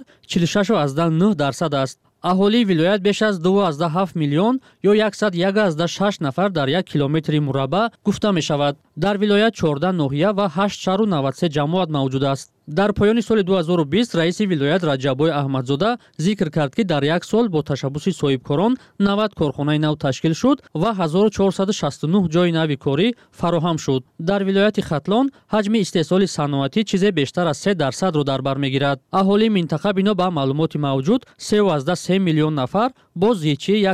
46.9% است. اهالی ولایت بیش از 2.7 میلیون یا 101.6 نفر در 1 کیلومتر مربع گفته می شود. در ولایت 14 ناحیه و 8 شهر و 93 جماعت موجود است. در پایان سال 2020 رئیس ولایت رجبای احمدزاده ذکر کرد که در یک سال با تشبث صاحبکاران 90 کارخانه نو تشکیل شد و 1469 جای نو کاری فراهم شد. در ولایت ختلان حجم استحصال صنعتی چیزی بیشتر از 3% را در بر میگیرد. اهالی منطقه بنا به معلومات موجود 3.3 میلیون نفر бо зичи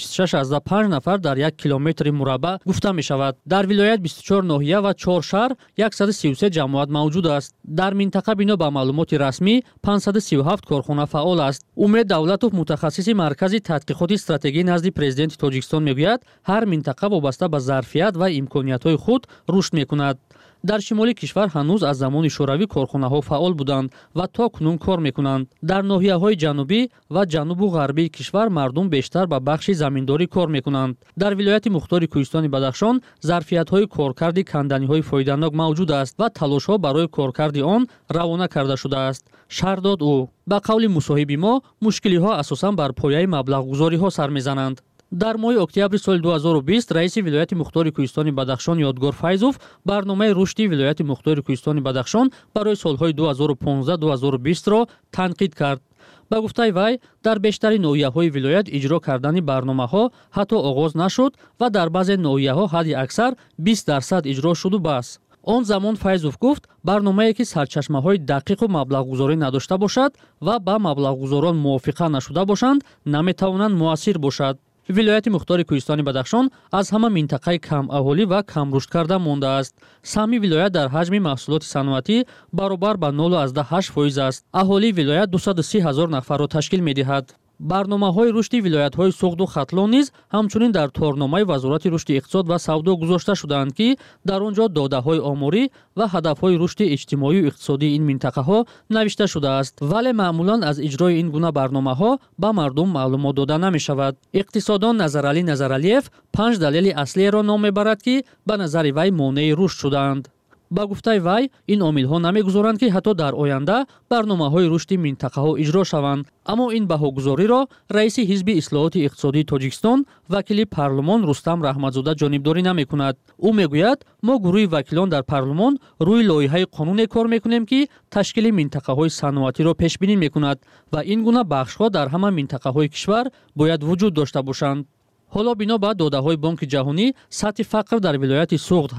126.5 нафар дар 1 километри мураббаъ гуфта мешавад. Дар вилоят 24 ноҳия ва 4 шаҳр 133 ҷамоат мавҷуд аст. Дар минтақа бино ба маълумоти расмӣ 537 корхона фаъол аст. Умед Давлатов, мутахассиси маркази тадқиқоти стратегӣ назди президенти Тоҷикистон мегӯяд, ҳар минтақа вобаста ба зарфият ва имкониятҳои худ рушд мекунад. дар шимоли кишвар ҳанӯз аз замони шӯравӣ корхонаҳо фаъол буданд ва то кунун кор мекунанд. Дар ноҳияҳои ҷанубӣ ва ҷанубу ғарбии кишвар мардум бештар ба бахши заминдорӣ кор мекунанд. Дар вилояти Мухтори Кӯҳистони Бадахшон зарфиятҳои коркарди канданиҳои фоиданок мавҷуд аст ва талошҳо барои коркарди он равона карда шудааст, шаҳр дод ӯ. Ба қавли мусоҳиби мо, мушкилиҳо асосан бар пояи маблағгузориҳо сар мезананд. дар моҳи октябри соли 2020 раиси вилояти Мухтори Кӯҳистони Бадахшон Ёдгор Файзов барномаи рушди вилояти Мухтори Кӯҳистони Бадахшон барои солҳои 2015-2020-ро танқид кард. ба гуфтаи вай, дар бештари ноҳияҳои вилоят иҷро кардани барномаҳо ҳатто оғоз нашуд ва дар баъзе ноҳияҳо ҳадди аксар 20% иҷро шуду бас. Он замон Файзов гуфт, барномае ки сарчашмаҳои дақиқу маблағгузорӣ надошта бошад ва ба маблағгузорон мувофиқа нашуда бошанд, наметавонанд муассир бошад. вилояти Мухтори Кӯҳистони Бадахшон аз ҳама минтақаи камаҳолӣ ва камрушд карда мондааст. Саҳми вилоят дар ҳаҷми маҳсулоти саноатӣ баробар ба 0.8% аст. аҳолии вилоят 230 000 нафарро ташкил медиҳад. барномаҳои рушди вилоятҳои Суғду Хатлон низ ҳамчунин дар торномаи Вазорати рушди иқтисод ва савдо гузошта шуданд, ки дар он ҷо додаҳои оморӣ ва ҳадафҳои рушди иҷтимоию иқтисодии ин минтақаҳо навишта шудааст, вале маъмулан аз иҷрои ин гуна барномаҳо ба мардум маълумот дода намешавад. иқтисоддон Назаралӣ Назаралиев 5 далели аслиеро ном мебарад, ки ба назари вай монеи рушд шудаанд. ба гуфтаи вай, ин омилҳо намегузоранд, ки ҳатто дар оянда барномаҳои рушди минтақаҳо иҷро шаванд. аммо ин баҳогузориро раиси ҳизби ислоҳоти иқтисодии Тоҷикистон, вакили парлумон Рустам Раҳматзода ҷонибдорӣ намекунад. ӯ мегӯяд, мо гурӯҳи вакилон дар парлумон рӯи лоиҳаи қонуне кор мекунем, ки ташкили минтақаҳои саноатиро пешбинӣ мекунад ва ин гуна бахшҳо дар ҳама минтақаҳои кишвар бояд вуҷуд дошта бошанд. ҳоло бино ба додаҳои Бонки ҷаҳонӣ, сатҳи фақр дар вилояти Суғд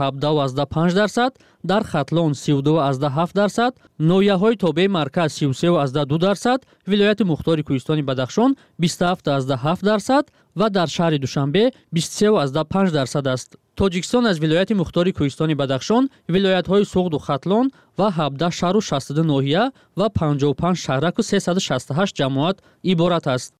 17.5%, дар Хатлон 32.7%, ноҳияҳои тобеи марказ 33.2%, вилояти Мухтори Кӯҳистони Бадахшон 27.7% ва дар шаҳри Душанбе 23.5% аст. Тоҷикистон аз вилояти Мухтори Кӯҳистони Бадахшон, вилоятҳои Суғду Хатлон ва 17 шаҳру 62 ноҳия ва 55 шаҳраку 368 ҷамоат иборат аст.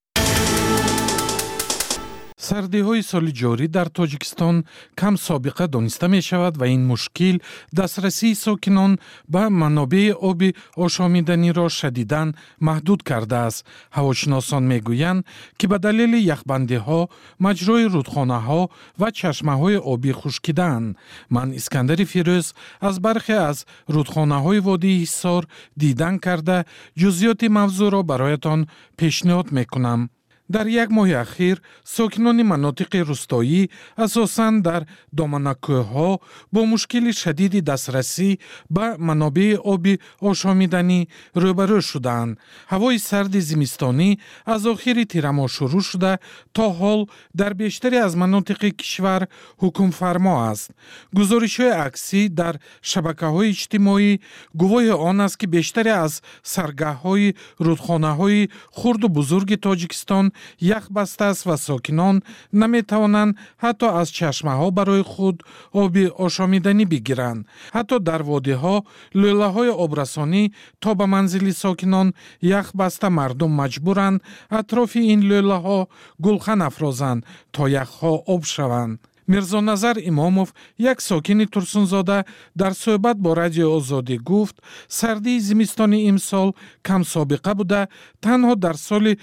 сардиҳои соли ҷорӣ дар Тоҷикистон кам собиқа дониста мешавад ва ин мушкил дастрасии сокинон ба манобеи оби ошомиданиро шадидан маҳдуд кардааст. ҳавошиносон мегӯянд, ки ба далели яхбандиҳо, маҷрои рудхонаҳо ва чашмаҳои обӣ хушкидаанд. ман Искандари Фирӯз аз бархе аз рудхонаҳои водии Ҳисор дидан карда, ҷузъиёти мавзӯъро бароятон пешниҳод мекунам. дар як моҳи ахир сокинони манотиқи рӯстоӣ асосан дар доманакӯҳҳо бо мушкили шадиди дастрасӣ ба манобеи оби ошомиданӣ рӯбарӯ шуданд. ҳавои сарди зимистонӣ аз охири тирамоҳ шурӯъ шуда то ҳол дар бештари аз манотиқи кишвар ҳукмфармо аст. гузоришҳои аксӣ дар шабакаҳои иҷтимоӣ гувоҳи он аст, ки бештаре аз саргаҳҳои рудхонаҳои хурду бузурги Тоҷикистон ях баста аст ва сокинон наметавонанд ҳатто аз чашмаҳо барои худ оби ошомиданӣ бигиранд. ҳатто дар водиҳо лӯлаҳои обрасонӣ то ба манзили сокинон ях баста мардум маҷбуранд атрофи ин лӯлаҳо гулхан афрозанд то яхҳо об шаванд. Мирзоназар Имомов, як сокини Турсунзода, дар суҳбат бо Радиои Озодӣ гуфт, сардии зимистони имсол камсобиқа буда, танҳо дар соли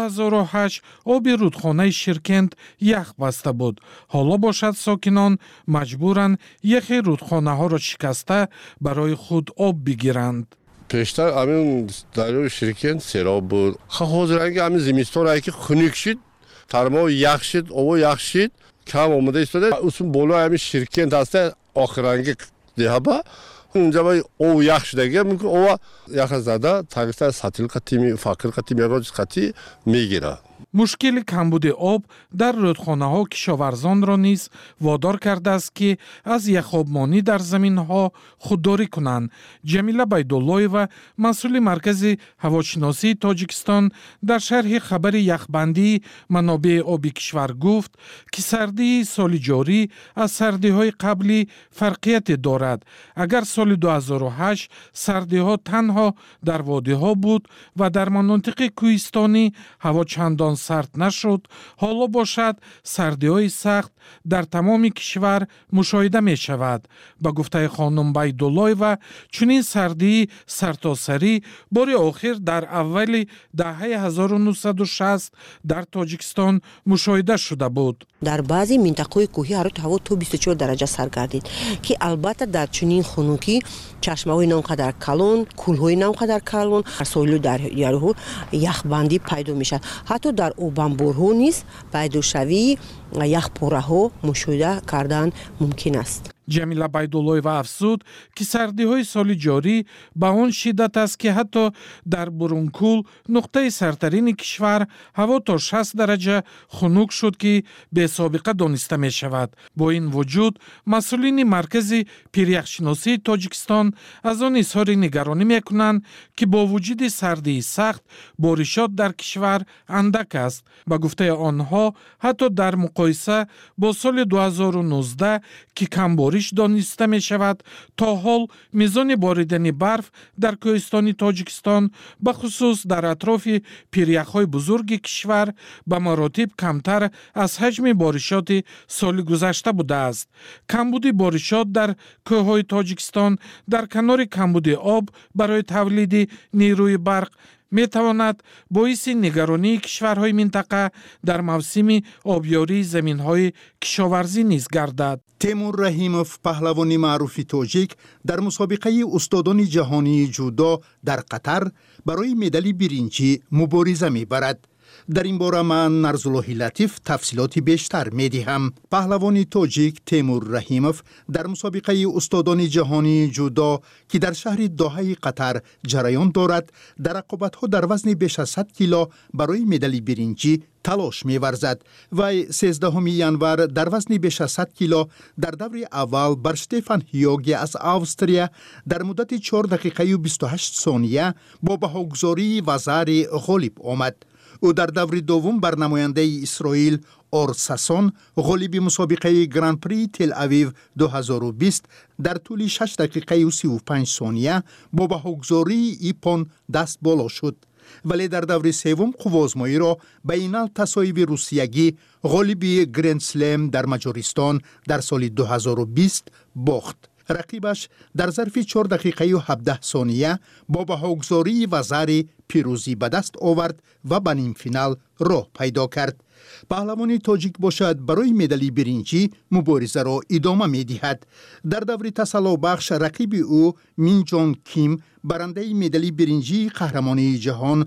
2008 оби рудхонаи Ширкент ях баста буд. ҳоло бошад сокинон маҷбуранд яхи рудхонаҳоро шикаста барои худ об бигиранд. пештар амин дарёи Ширкент сероб буд. ҳозиранги амин зимистон ки хунук шид, тармои ях шид, ово ях шид, кам омада истода. усун боло ами Ширкент аста охиранги деҳаба унҷа ба ов ях шудаги мумкин ова яха зада тагиста сатил қатими фақир қатими роҷ қати мегира. مشکل کمبود آب در رودخانه‌ها کشاورزان را نیز وادار کرده است که از یخابمانی در زمین‌ها خودداری کنند. جمیله بیدالله‌یeva مسئول مرکز هواشناسی تاجیکستان در شرح خبر یخبندی منابع آبی کشور گفت که سردی سال جاری از سردی‌های قبلی فرقیت دارد. اگر سال 2008 سردی‌ها تنها در وادی‌ها بود و در مناطق کوهستانی هوا چندان سرد نشد، حالا باشد سردی‌های سخت در تمام کشور مشاهده می شود. با گفته خانم بیدالله‌یeva چنین سردی سرتاسری بار آخر در اول دهه 1960 در تاجیکستان مشاهده شده بود. در بعضی منطقه‌های کوهی هوا تا 24 درجه سرد گردید که البته در چنین خنکی چشمه‌های نانقدر کلان، کول‌های نانقدر کلان، سویل دریاها یخبندی پیدا میشد. حتی در اوبانبورها نیز پیدا شوی یخپوره‌ها مشاهده کردن ممکن است. جمیله بیدالله‌یeva افزود که سردی‌های سال جاری به آن شدت است که حتی در برونکول نقطه سرترین کشور هوا تا 60 درجه خنک شد که به سابقه دانسته می شود. با این وجود مسئولین مرکز پیریخشناسی تاجیکستان از آن اظهار نگرانی می کنند که با وجود سردی سخت بارشات در کشور اندک است. با گفته آنها حتی در مقایسه با سال 2019 که کم بارش دانسته می شود، تا حال میزان باریدن برف در کوهستان تاجیکستان به خصوص در اطراف پیریخ‌های بزرگ کشور به مراتب کمتر از حجم بارشات سال گذشته بوده است. کمبود بارشات در کوههای تاجیکستان در کنار کمبود آب برای تولید نیروی برق می تواند باعث نگرانی کشورهای منطقه در موسم آبیاری زمینهای کشاورزی نیز گردد. تیمور رحیموف پهلوانی معروف تاجیک در مسابقه استادان جهانی جودو در قطر برای مدال برنجی مبارزه می برد. در این باره من نرزالله لطیف تفصیلات بیشتر می دهم. پهلوانی تاجیک تیمور رحیموف در مسابقه استادان جهانی جودو که در شهر دوحه قطر جریان دارد، در رقابت‌ها در وزن بیش از 100 کیلو برای مدال برنجی تلاش می ورزد. وی 13 ژانویه در وزن بیش از 100 کیلو در دور اول بر شتفان هیوگی از آستریا در مدت 4 دقیقه و 28 ثانیه با بهاگذاری وزاری غالب آمد. او در دور دوم بر نماینده اسرائیل اورساسون غالب مسابقه گراند پری تل اویو 2020 در طول 6 دقیقه و 35 ثانیه با بهاگذاری ایپون دست بالا شد. ولی در دور سوم قوازمایی را بین تصایب روسیگی غالب گرند سلم در مجارستان در سال 2020 باخت. رقیبش در ظرف 4 دقیقه و 17 ثانیه با بهاگذاری وزاری پیروزی به دست آورد و به نیم فینال راه پیدا کرد. پهلوانی تاجیک باشد برای مدال برنجی مبارزه را ادامه می دهد. در دور تسلا بخش رقیب او مین جون کیم برنده مدال برنجی قهرمانی جهان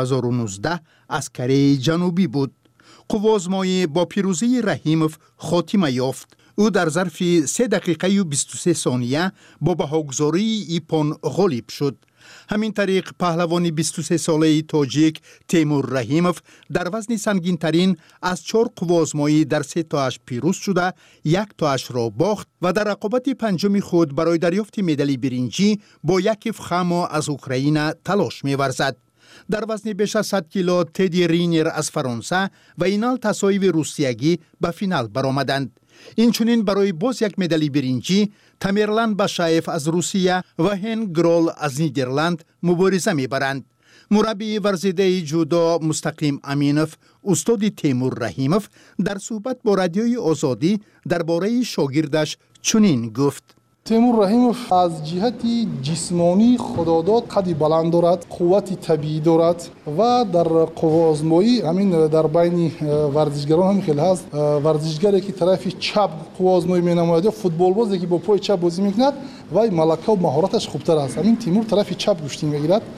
2019 از کره جنوبی بود. قوازمایی با پیروزی رحیموف خاتمه یافت. او در ظرف 3 دقیقه و 23 ثانیه با بهاگذاری ایپون غالب شد. همین طریق پهلوان 23 ساله تاجیک تیمور رحیموف در وزن سنگین ترین از 4 قوازمایی در 3 تاش پیروز شده، 1 تاش را باخت و در رقابت پنجم خود برای دریافت مدال برنجی با یکیف خامو از اوکراین تلاش می ورزد. در وزن بیش از 100 کیلو تدی رینر از فرانسه و اینال تصایب روسیگی به فینال برآمدند. اینچنین برای باز یک مدال برنجی تامیرلان باشایف از روسیه و هن گرول از نیدرلند مبارزه می‌برند. مربی ورزیده جودو مستقیم امینوف استاد تیمور رحیموف در صحبت با رادیوی آزادی درباره شاگردش چنین گفت: تیمور رحیموف از جهت جسمانی خداداد قدی بلند دارد، قوت طبیعی دارد و در قوازمایی همین در بین ورزشگران هم خیلی هست. ورزشگری که طرف چپ قوازمایی می‌نماید، فوتبال بازی که با پای چپ بازی می‌کند و ملکه و مهارتش خوبتر است. همین تیمور طرف چپ گوشتی می‌گیرد.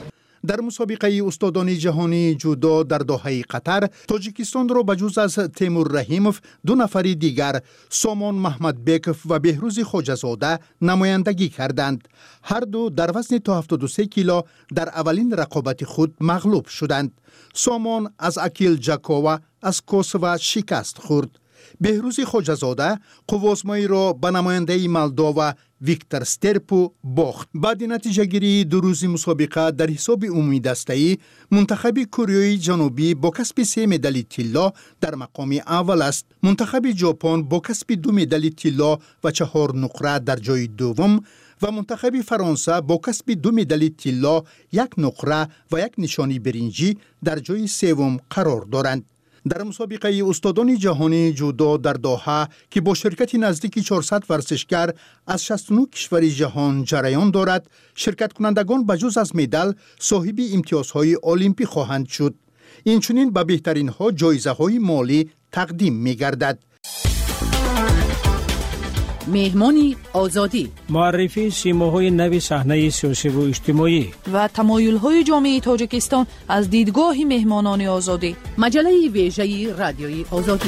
در مسابقه استادان جهانی جودو در دوحه قطر تاجیکستان را بجز از تیمور رحیموف 2 نفر دیگر سامان محمد بیکوف و بهروز خوجزاده نمایندگی کردند. هر دو در وزن تا 73 کیلو در اولین رقابت خود مغلوب شدند. سامان از اکیل جاکووا از کوسوو شکست خورد. بهروز خوجزاده قوازمایی را به نماینده مولداوا ویکتور سترپو باخت. بعد نتیجه گیری 2 روزی مسابقه در حساب عمومی دسته‌ای منتخب کره جنوبی با کسب 3 مدال طلا در مقام اول است. منتخب ژاپن با کسب 2 مدال طلا و 4 نقره در جای دوم و منتخب فرانسه با کسب 2 مدال طلا، 1 نقره و 1 نشانی برنجی در جای سوم قرار دارند. در مسابقه استادان جهانی جودو در دوحه که با شرکت نزدیک 400 ورزشکار از 69 کشور جهان جریان دارد، شرکت کنندگان بجز از مدال صاحب امتیازهای المپی خواهند شد. اینچنین به بهترین ها جایزه های مالی تقدیم می گردد. مهمانی آزادی، معرفی سیماهای نوی صحنه سیاسی و اجتماعی و تمایل‌های جامعه تاجیکستان از دیدگاه مهمانان آزادی. مجله ویژه رادیوی آزادی.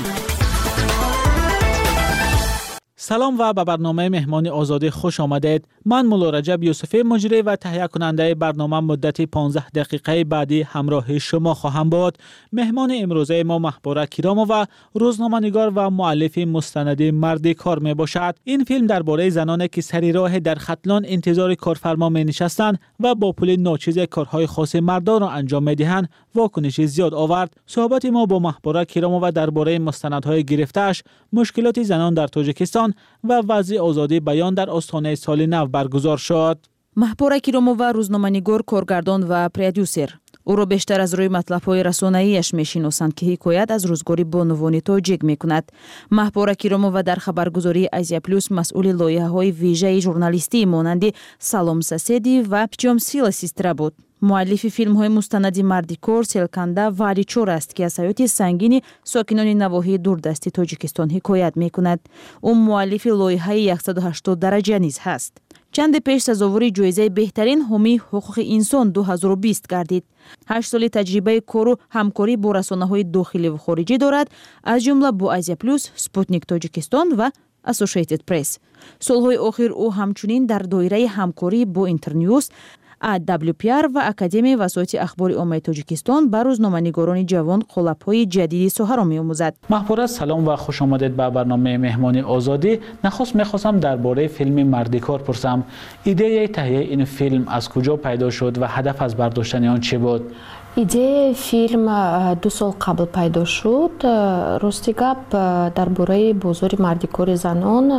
سلام و به برنامه مهمان آزادی خوش آمدید. من مولا رجب یوسفی مجری و تهیه کننده برنامه مدت 15 دقیقه بعدی همراه شما خواهم بود. مهمان امروزه ما محبوره کیرامووا روزنامه‌نگار و مؤلف مستند مرد کار می باشد. این فیلم درباره زنانی که سر راه در ختلان انتظار کارفرما می نشستند و با پول ناچیز کارهای خاص مردان را انجام می دهند واکنش زیاد آورد. صحبت ما با محبوره کیرامووا درباره مستندهای گرفته‌اش، مشکلات زنان در تاجیکستان و وضع آزادی بیان در آستانه سال نو برگزار شد. محبوره کیرامووا روزنامه‌نگار، کارگردان و پرودیوسر. او را بیشتر از روی مطلب‌های رسانه‌ایش می‌شناسند که حکایت از روزگاری بانوان تاجیک می‌کند. محبوره کیرامووا در خبرگزاری آزیا پلوس مسئول لایحه‌های ویژه ژورنالیستی مانند سالام ساسیدی و پیچام سیلا سیسترا بود. مؤلف فیلم‌های مستندی مردی کار، سلکنده و علیچور است که از حیات سنگین ساکنان نواحی دوردستی تاجیکستان حکایت می‌کند. او مؤلف لایحه 180 درجه نیز هست. چند پیش سزاواری جایزه بهترین حامی حقوق انسان 2020 گردید. 8 سال تجربه کار و همکاری با رسانه‌های داخلی و خارجی دارد، از جمله با آزیا پلوس، سپوتنیک تاجیکستان و اسوسییتد پرس. سالهای آخر او همچنین در دایره همکاری با اینترنیوز، AWPR و اکادمی وسایط اخبار عامه تاجیکستان به روزنامه‌نگاران جوان قالب‌های جدیدی سخن می‌آموزد. محبوره سلام و خوش آمدید به برنامه مهمانی آزادی. می‌خواستم درباره فیلم مردی کار پرسم. ایده تهیه این فیلم از کجا پیدا شد و هدف از برداشتن آن چه بود؟ ایده فیلم 2 سال قبل پیدا شد. راستی گپ درباره بازار مردی کار زنان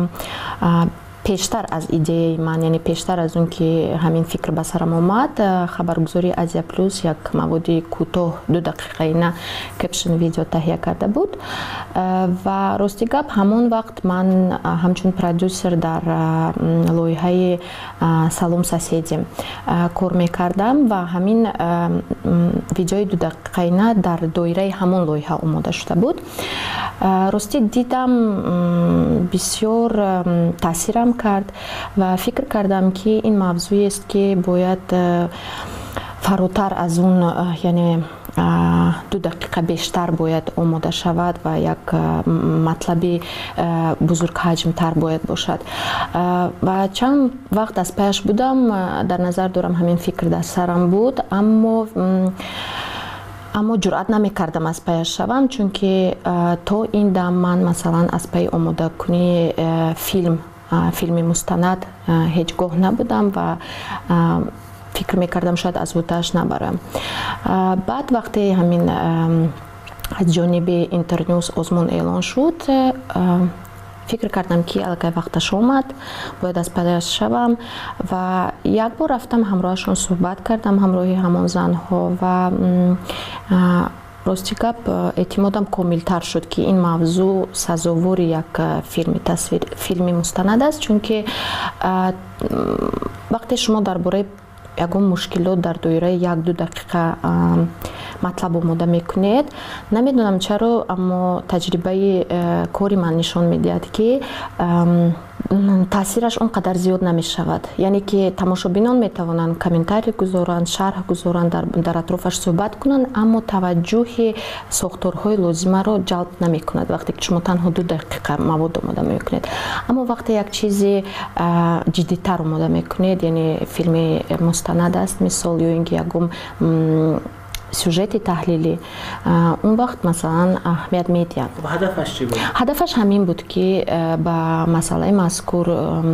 پیشتر از ایده من، یعنی پیشتر از اون که همین فکر به سرم آمد، خبرگزاری آزیا پلوس یک مواد کوتاه 2 دقیقه نه کپشن ویدیو تهیه کرده بود و راستی گپ همون وقت من همچون پرودیوسر در لایحه سالام ساسیدی کار میکردم و همین ویدیوی 2 دقیقه نه در دایره همون لایحه آماده شده بود. راستی دیدم بسیار تاثیرم کرد و فکر کردم که این موضوعی است که باید فراتر از اون، یعنی 2 دقیقه بیشتر باید آماده شود و یک مطلب بزرگ حجم تر باید باشد و چند وقت از پیش بودم در نظر دارم همین فکر در سرم بود، اما جرأت نمی کردم از پیش شوم، چون که تا این دم من مثلا از پی آماده کنی فیلم مستند هیچگاه نبودم و فکر میکردم شاید از وتش نبرم. بعد وقتی همین از جانب اینترنیوز آزمون اعلان شد، فکر کردم که الگه وقتش آمد باید از پیش شوم و یک بار رفتم همراهشون صحبت کردم، همراه همان زنها و راستی گپ اعتمادم کاملتر شد که این موضوع سزاوار یک فیلم مستند است، چون که وقتی شما درباره یگان مشکلات در دایره 1-2 دقیقه مطلب آماده میکنید، نمیدونم چرا اما تجربه کاری من نشان میدهد که таъсираш он қадар зиёд намешавад. Яъне ки тамошобинон метавонанд комментарий гузоранд, шарҳ гузоранд, дар атрофаш суҳбат кунанд, аммо таваҷҷӯҳи сохторҳои лозимаро ҷалб намекунад вақте ки шумо танҳо 2 дақиқа мавод омода мекунед. Аммо вақте як чизи ҷиддитар омода мекунед, яъне филми мустанад аст мисол, ё ин ки ягон сюжети таҳлилӣ, он вақт масалан аҳамият медиҳад. ҳадафаш чӣ буд? ҳадафаш ҳамин буд ки ба масъалаи мазкур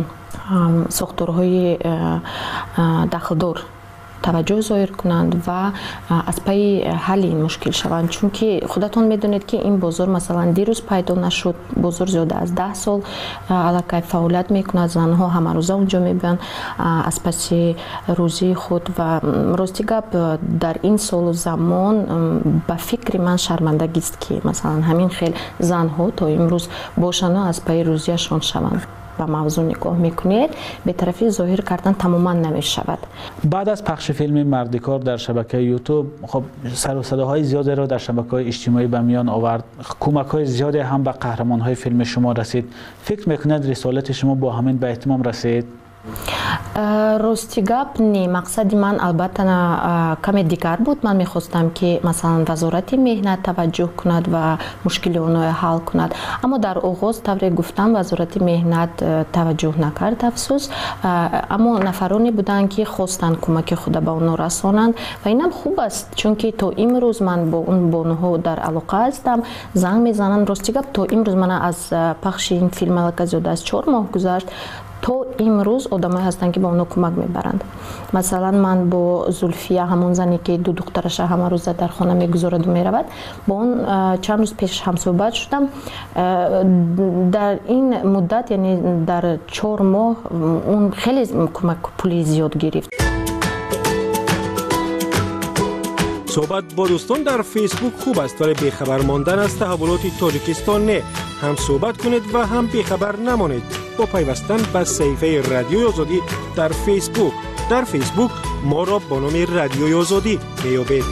сохторҳои дахлдор таваҷҷӯҳ зоҳир кунанд ва аз пайи ҳалли ин мушкил шаванд, чунки худатон медонед ки ин бозор масалан дирӯз пайдо нашуд, бозор зиёда аз 10 сол аллакай фаъолият мекунад, занҳо ҳамарӯза онҷо мебиёнд аз паси рӯзии худ ва рости гап дар ин солу замон ба фикри ман шармандагист ки масалан ҳамин хел занҳо то имрӯз бошану аз пайи рӯзияшон шаванд. ба мавзӯъ нигоҳ мекунед, бетарафӣ зоҳир кардан тамоман намешавад. баъд аз пахши филми мардикор дар шабакаи ютуб, хоб сару садоҳои зиёдеро дар шабакаҳои иҷтимоӣ ба миён овард, кӯмакҳои зиёде ҳам ба қаҳрамонҳои филми шумо расид. фикр мекунед рисолати шумо бо ҳамин ба эҳтимом расид? рости гап не, мақсади ман албатта каме дигар буд. Ман мехостам ки масалан вазорати меҳнат таваҷҷӯҳ кунад ва мушкили онҳо ҳал кунад, аммо дар оғоз тавре гуфтам вазорати меҳнат таваҷҷӯҳ накард афсӯс, аммо нафароне буданд ки хостанд кӯмаки худа ба онҳо расонанд ва инам хуб аст, чунки то имрӯз ман бо он бонуҳо дар алоқа ҳастам, занг мезананд. Рости гап то имрӯз ман аз пахши ин филм аллакай зиёда аз 4 моҳ гузашт, то имрӯз одамое ҳастанд ки ба онҳо кӯмак мебаранд. Масалан ман бо Зулфия, ҳамон зане ки 2 духтараша ҳамарӯза дар хона мегузораду меравад, бо он чанд рӯз пеш ҳамсӯҳбат шудам. Дар ин муддат, яъне дар 4 моҳ он хеле кӯмак пули зиёд гирифт. صحبت با دوستان در فیسبوک خوب است ولی بیخبر ماندن از تحولات تاجیکستان نه. هم صحبت کنید و هم بیخبر نمانید با پیوستن به صفحه رادیوی آزادی در فیسبوک. در فیسبوک ما را با نام رادیوی آزادی میابید.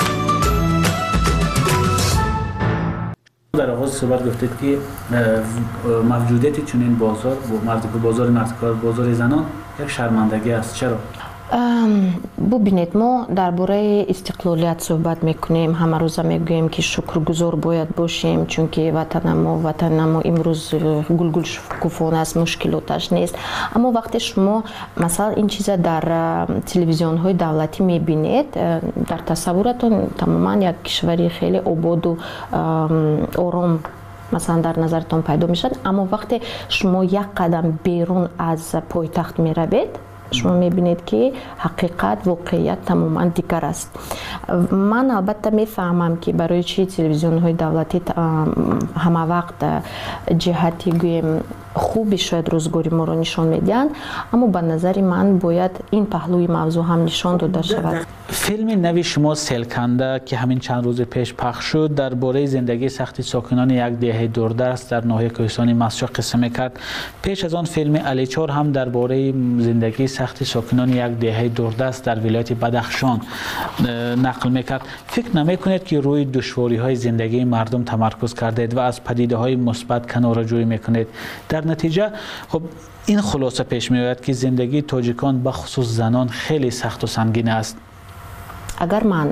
در آغاز صحبت گفتید که موجودیت چنین بازار بازار مردکار، بازار زنان یک شرمندگی است. چرا؟ бубинед, мо дар бораи истиқлолият суҳбат мекунем, ҳамарӯза мегӯем ки шукргузор бояд бошем, чунки ватани мо имрӯз гулгулшукуфон аст, мушкилоташ нест. Аммо вақте шумо масалан ин чиза дар телевизионҳои давлатӣ мебинед, дар тасаввуратон тамоман як кишвари хеле ободу ором масалан дар назартон пайдо мешавад. Аммо вақте шумо як қадам берун аз пойтахт меравед, шумо мебинед ки ҳақиқат, воқеият тамоман дигар аст. Ман албатта мефаҳмам ки барои чӣ телевизионҳои давлатӣ ҳамавақт ҷиҳати гӯем хуби шояд рӯзгори моро нишон медиҳанд, аммо ба назари ман бояд ин паҳлӯи мавзӯъ ҳам нишон дода шавад. فیلم نوی شما سیلکنده که همین چند روز پیش پخش شد درباره زندگی سخت ساکنان یک دهه دوردست در ناحیه کوهستان مسجد قصه میکرد. پیش از آن فیلم علی چار هم درباره زندگی سخت ساکنان یک دهه دوردست در ولایت بدخشان نقل میکرد. فکر نمیکنید که روی دشواری های زندگی مردم تمرکز کردید و از پدیده های مثبت کناره‌جویی میکنید؟ در نتیجه خب این خلاصه پیش میآید که زندگی تاجیکان به خصوص زنان خیلی سخت و سنگین است. агар ман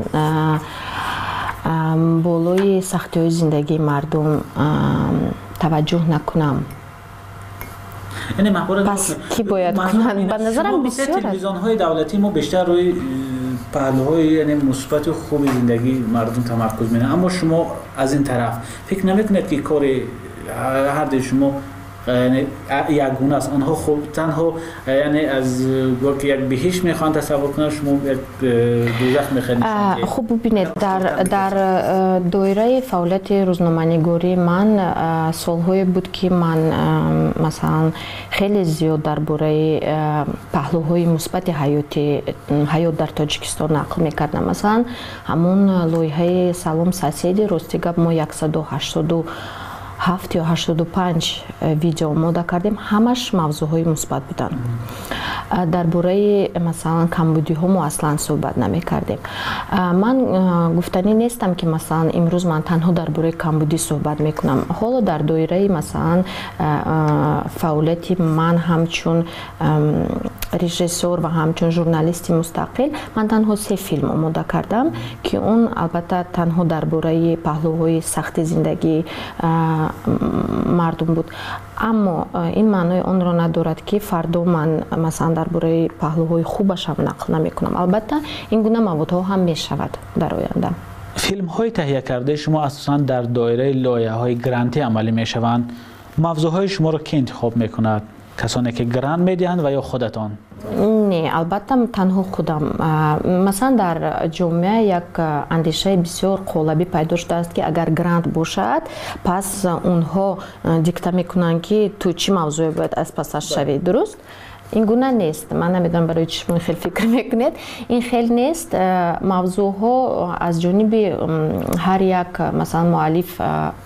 болои сахтиҳои зиндагии мардум таваҷҷӯҳ накунам, пас кӣ бояд кунад? Ба назарам бисёр аст. телевизионҳои давлатӣ мо бештар рӯи паҳлӯҳои яъне мусбату хуби зиндагии мардум тамаркуз менамоед, аммо шумо аз ин тараф фикр намекунед ки кори ҳарди шумо ягона аст? онҳо хуб танҳо яъне аз гоки як биҳишт мехоҳанд тасаввур кунанд, шумо як дӯзах мехоҳед? хуб бубинед, дар доираи фаъолияти рӯзноманигории ман солҳое буд ки ман масалан хеле зиёд дар бораи паҳлӯҳои мусбати ҳаёт дар Тоҷикистон нақл мекардам. Масалан ҳамон лоиҳаи Салом Соседи, рости гап мо 188 7 یا 85 ویدیو آماده کردیم، همش موضوعهای مثبت بودن. درباره مثلا کمبودی ها ما اصلا صحبت نمی کردیم. من گفتنی نیستم که مثلا امروز من تنها درباره کمبودی صحبت میکنم. حالا در دایره مثلا فعالیت من همچون رژیسور و همچون ژورنالیستی مستقل، من تنها 3 فیلم آماده کردم که اون البته تنها درباره پهلوهای سخت زندگی مردم بود. اما این معنای آن را ندارد که فردا من مثلا درباره پهلوهای خوبش هم نقل نمی کنم. البته این گونه موضوع هم می شود در آینده. فیلم های تهیه کرده شما اساساً در دایره لایه های گرانتی عملی می شوند. موضوع های شما را کی انتخاب می کند؟ کسانی که گرانت می دهند و یا خودتان؟ نه، البته تنها خودم. مثلا در جامعه یک اندیشه بسیار قالبی پیدا شده است که اگر گرانت باشد پس اونها دیکته میکنند که تو چی موضوع باید از پسش شوی. درست؟ این گونه نیست. من نمیدونم برای چی شما خیلی فکر میکنید. این خیلی نیست. موضوع ها از جانب هر یک مثلا مؤلف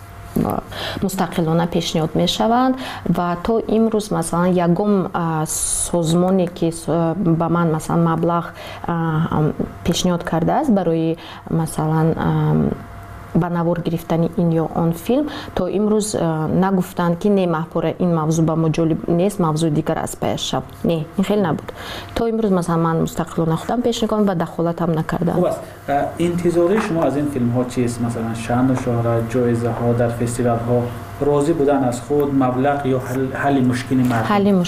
مستقلانه پیشنهاد می شوند و تا امروز مثلا یگم سازمانی که به من مثلا مبلغ پیشنهاد کرده است برای مثلا به نوار گرفتن این یا آن فیلم، تا امروز نگفتند که نه محپوره این موضوع به ما جالب نیست، موضوع دیگر از پیش شد. نه، این خیلی نبود. تا امروز مثلا من مستقلانه خودم پیش نکنم و دخالت هم نکردم. خوب است. انتظاری شما از این فیلم ها چیست؟ مثلا شأن و شهرت، جایزه ها در فستیوال ها، راضی بودن از خود، مبلغ یا حل مشکل مردم؟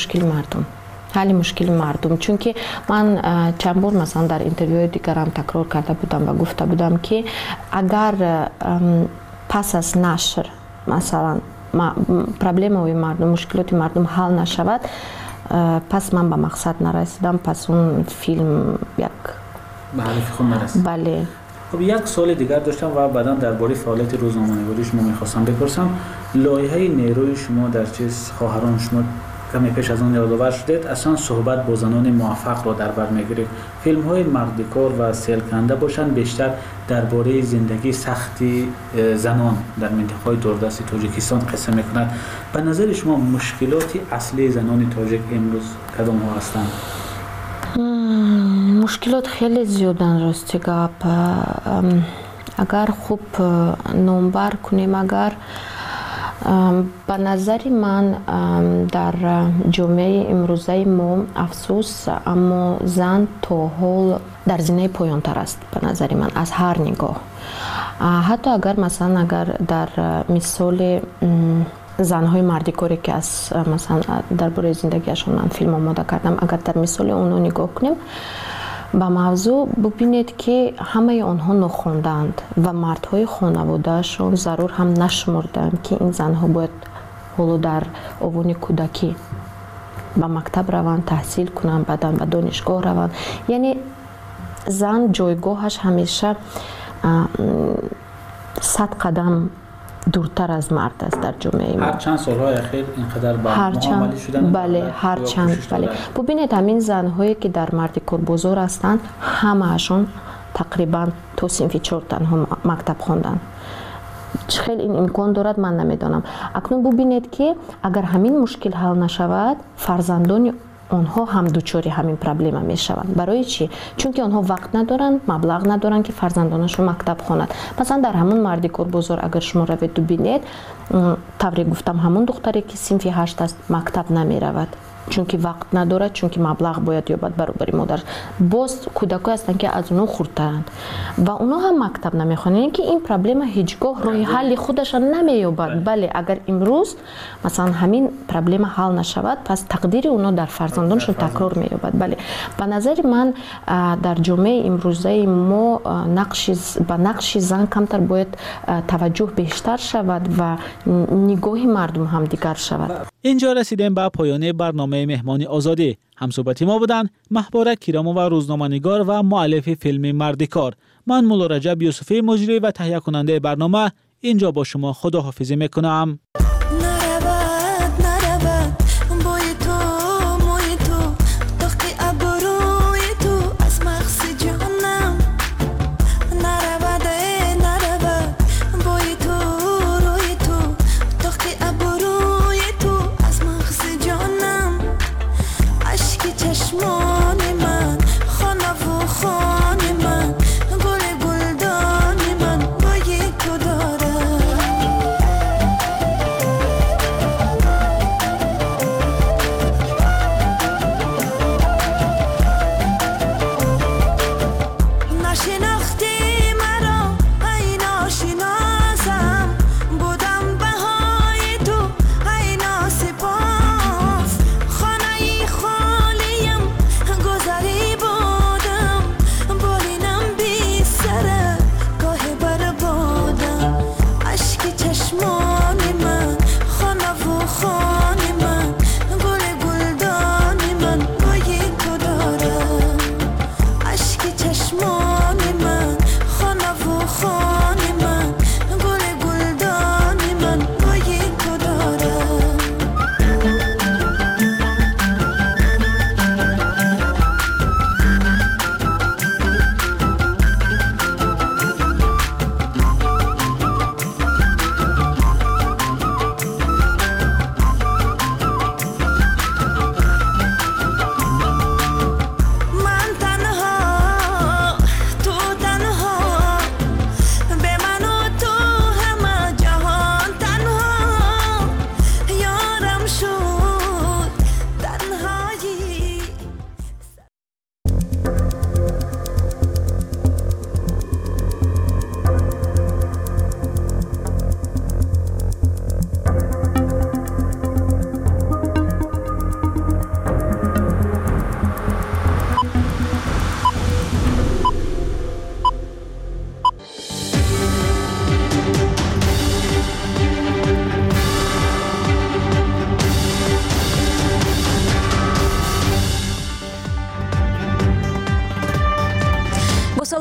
حل مشکل مردم. چون که من چند بار مثلا در اینترویوهای دیگرم تکرار کرده بودم و گفته بودم که اگر پس از نشر مثلا پرابلم‌های مردم، مشکلات مردم حل نشود، پس من به مقصد نرسیدم، پس اون فیلم یک به هدف خود نرسید. بله. خب یک سوال دیگر داشتم و بعدا درباره فعالیت روزنامه‌نگاری شما می‌خواستم بپرسم. لایحه نیروی شما در چیز خواهران شما کمی پیش از آن یادآور شدید، اصلا صحبت با زنان موفق را در بر می‌گیرید. فیلم‌های مردکار و سیلکنده باشند بیشتر درباره زندگی سختی زنان در منطقه‌های دوردست تاجیکستان قصه می‌کند. به نظر شما مشکلات اصلی زنان تاجیک امروز کدام‌ها هستند؟ مشکلات خیلی زیادن راستی گپ. اگر خوب نمبر کنیم، اگر به نظر من در جامعه امروزه ما افسوس، اما زن تا حال در زینه پایان تر است به نظر من از هر نگاه. حتی اگر مثلا در مثال زنهای مردکاری که از مثلا درباره زندگیشون من فیلم آماده کردم، اگر در مثال اونها نگاه کنیم به موضوع، ببینید که همه آنها نخوندند و مردهای خانوادهشون ضرور هم نشمردند که این زنها باید حالا در آوان کودکی به مکتب روند، تحصیل کنند، بعداً به دانشگاه روند. یعنی زن جایگاهش همیشه 100 قدم دورتر از مرد است در جامعه ما. هر چند سالهای اخیر اینقدر با معامله شدن؟ بله، هر چند. بله. ببینید همین زنهایی که در مردکار بازار هستند، همه‌شون تقریبا تو صنف 4 تنها مکتب خواندن. خیلی این امکان دارد من نمیدانم. اکنون ببینید که اگر همین مشکل حل نشود، فرزندان آنها هم دوچاری همین پرابلم میشوند. برای چی؟ چون که آنها وقت ندارند، مبلغ ندارند که فرزندانشون مکتب خواند. مثلا در همون مردکار بازار اگر شما روید ببینید، طوری گفتم همون دختری که صنف 8 است مکتب نمی رود، چون که وقت ندارد، چون که مبلغ باید یابد برابر مادر. باز کودکان هستند که از اونها خردترند و اونها هم مکتب نمیخوانند. یعنی که این پرابلم هیچگاه راه حل خودش نمییابد. بله، اگر امروز مثلا همین پرابلم حل نشود، پس تقدیر اونها در فرزندانشون تکرار مییابد. بله، به نظر من در جامعه امروزه ما به نقش زن کمتر باید توجه بیشتر شود و نگاه مردم هم دیگر شود. اینجا رسیدیم به پایان برنامه مهمانی آزادی. همصحبت ما بودند محبوره کیرامووا، روزنامه‌نگار و مؤلف فیلم مردکار. من مولا رجب یوسفی، مجری و تهیه کننده برنامه، اینجا با شما خداحافظی میکنم.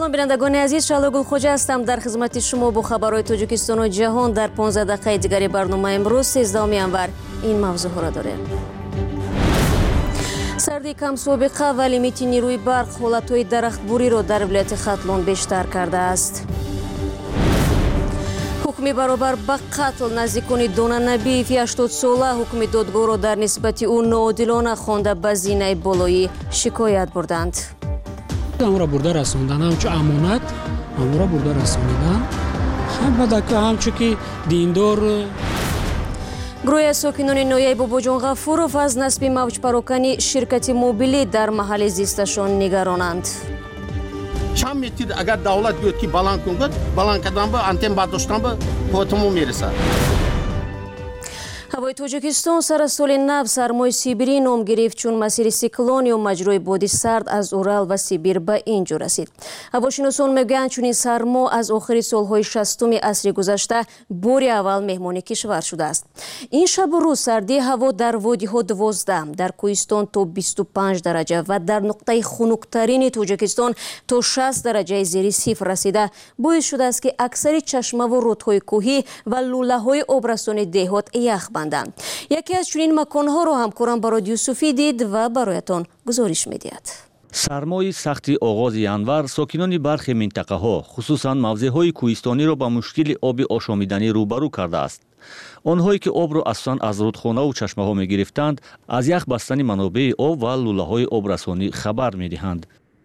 سلام بینندگان عزیز، شعله گلخوجه هستم در خدمت شما با خبرهای تاجیکستان و جهان. در 15 دقیقه دیگری برنامه امروز 13 انور این موضوع را داریم. سردی کم سابقه و لیمیت نیروی برق حالتهای درختبوری را در ولایت ختلون بیشتر کرده است. حکم برابر به قتل نزدیکان دانا نبیف 80 ساله حکم دادگاه را در نسبت او ناعادلانه خوانده به زینه بالایی شکایت بردند. امورا برده رسوندن همچو امانت امورا برده رسوندن همچو که دیندار. گروه ساکنان نویای باباجان غفورов از نصب موج پراکنی شرکت موبیلی در محل زیستشان نگرانند. چند متر اگر دولت بیاد که بلند کنه بلند کردن به انتن برداشتن به پاتمو میرسه. هوای تاجیکستان سر سال نو سرمای سیبری نام گرفت چون مسیر سیکلونی و مجرای بادی سرد از اورال و سیبیر به اینجا رسید. هواشناسان میگویند چون این سرما از آخر سالهای 60 عصر گذشته بار اول مهمان کشور شده است. این شب و روز سردی هوا در وادی‌ها 12 در کوهستان تا 25 درجه و در نقطه خنک‌ترین تاجیکستان تا 60 درجه زیر صفر رسیده باعث شده است که اکثر چشمه و رودهای کوهی و لوله‌های آبرسان دهات یخ بندند. یکی از چنین مکانها را همکارم با رادیو صوفی دید و برایتان گزارش می‌دهد. سرمای سختی آغاز январ ساکنان برخی منطقه‌ها خصوصاً موضع‌های کوهستانی را با مشکل آب آشامیدنی روبرو کرده است. آنهایی که آب را اساساً از رودخانه و چشمه‌ها می‌گرفتند از یخ بستن منابع آب و لوله‌های آبرسانی خبر می‌دهند.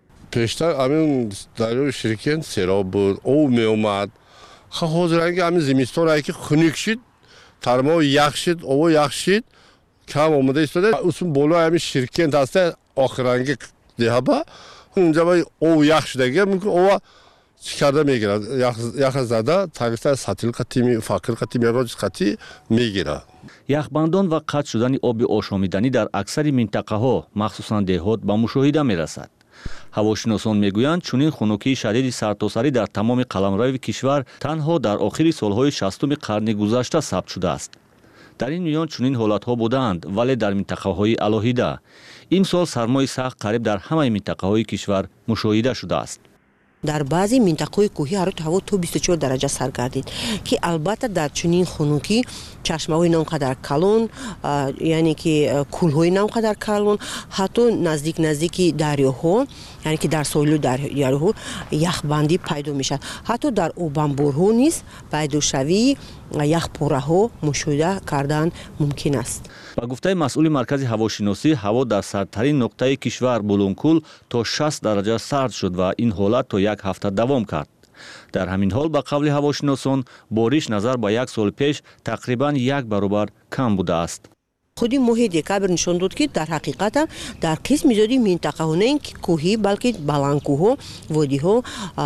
پیشتر همین دریای شریکن سیراب بود، او می‌آمد. حاضرانگی همین زمستان هایی که خنک شد ترما یخ شد، او یخ شد کم آمده ایستاده. اصلا بالا همین شرکن دسته آخرانگی دیابا اونجا باید او یخ شدگی میکنه او چی کرده میگیره یخ زده تاکسته سطل قطعی فاکر قطعی میراج قطعی میگیره. یخبندان و قطع شدن آب آشامیدنی در اکثر منطقه ها مخصوصاً دهات به مشاهده میرسد. هواشناسان میگویند چنین خنکی شدید سرتاسری در تمام قلمرو کشور تنها در آخر سالهای 60 قرن گذشته ثبت شده است. در این میان چنین حالتها بودند ولی در منطقه‌های علاهیده. این سال سرمای سخت قریب در همه منطقه‌های کشور مشاهده شده است. در بعضی منطقه‌های کوهی هوا تا 24 درجه سر گردید که البته در چنین خنکی چشمه‌های نانقدر کلان یعنی که کول‌های نانقدر کلان حتی نزدیک دریاها یعنی که در ساحل دریاها یخبندی پیدا میشد. حتی در اوبانبورها نیز پیدا شوی یخ پوره‌ها مشاهده کردن ممکن است. با گفته مسئول مرکز هواشناسی هوا در سردترین نقطه کشور بولونکول تا 60 درجه سرد شد و این حالت تا یک هفته دوام کرد. در همین حال با قول هواشناسان بارش نظر به یک سال پیش تقریبا 1 برابر کم بوده است. خودی ماه دکبر نشان داد که در حقیقت در قسم زیادی منطقه ها نه اینکه کوهی بلکه بلندکوها وادی ها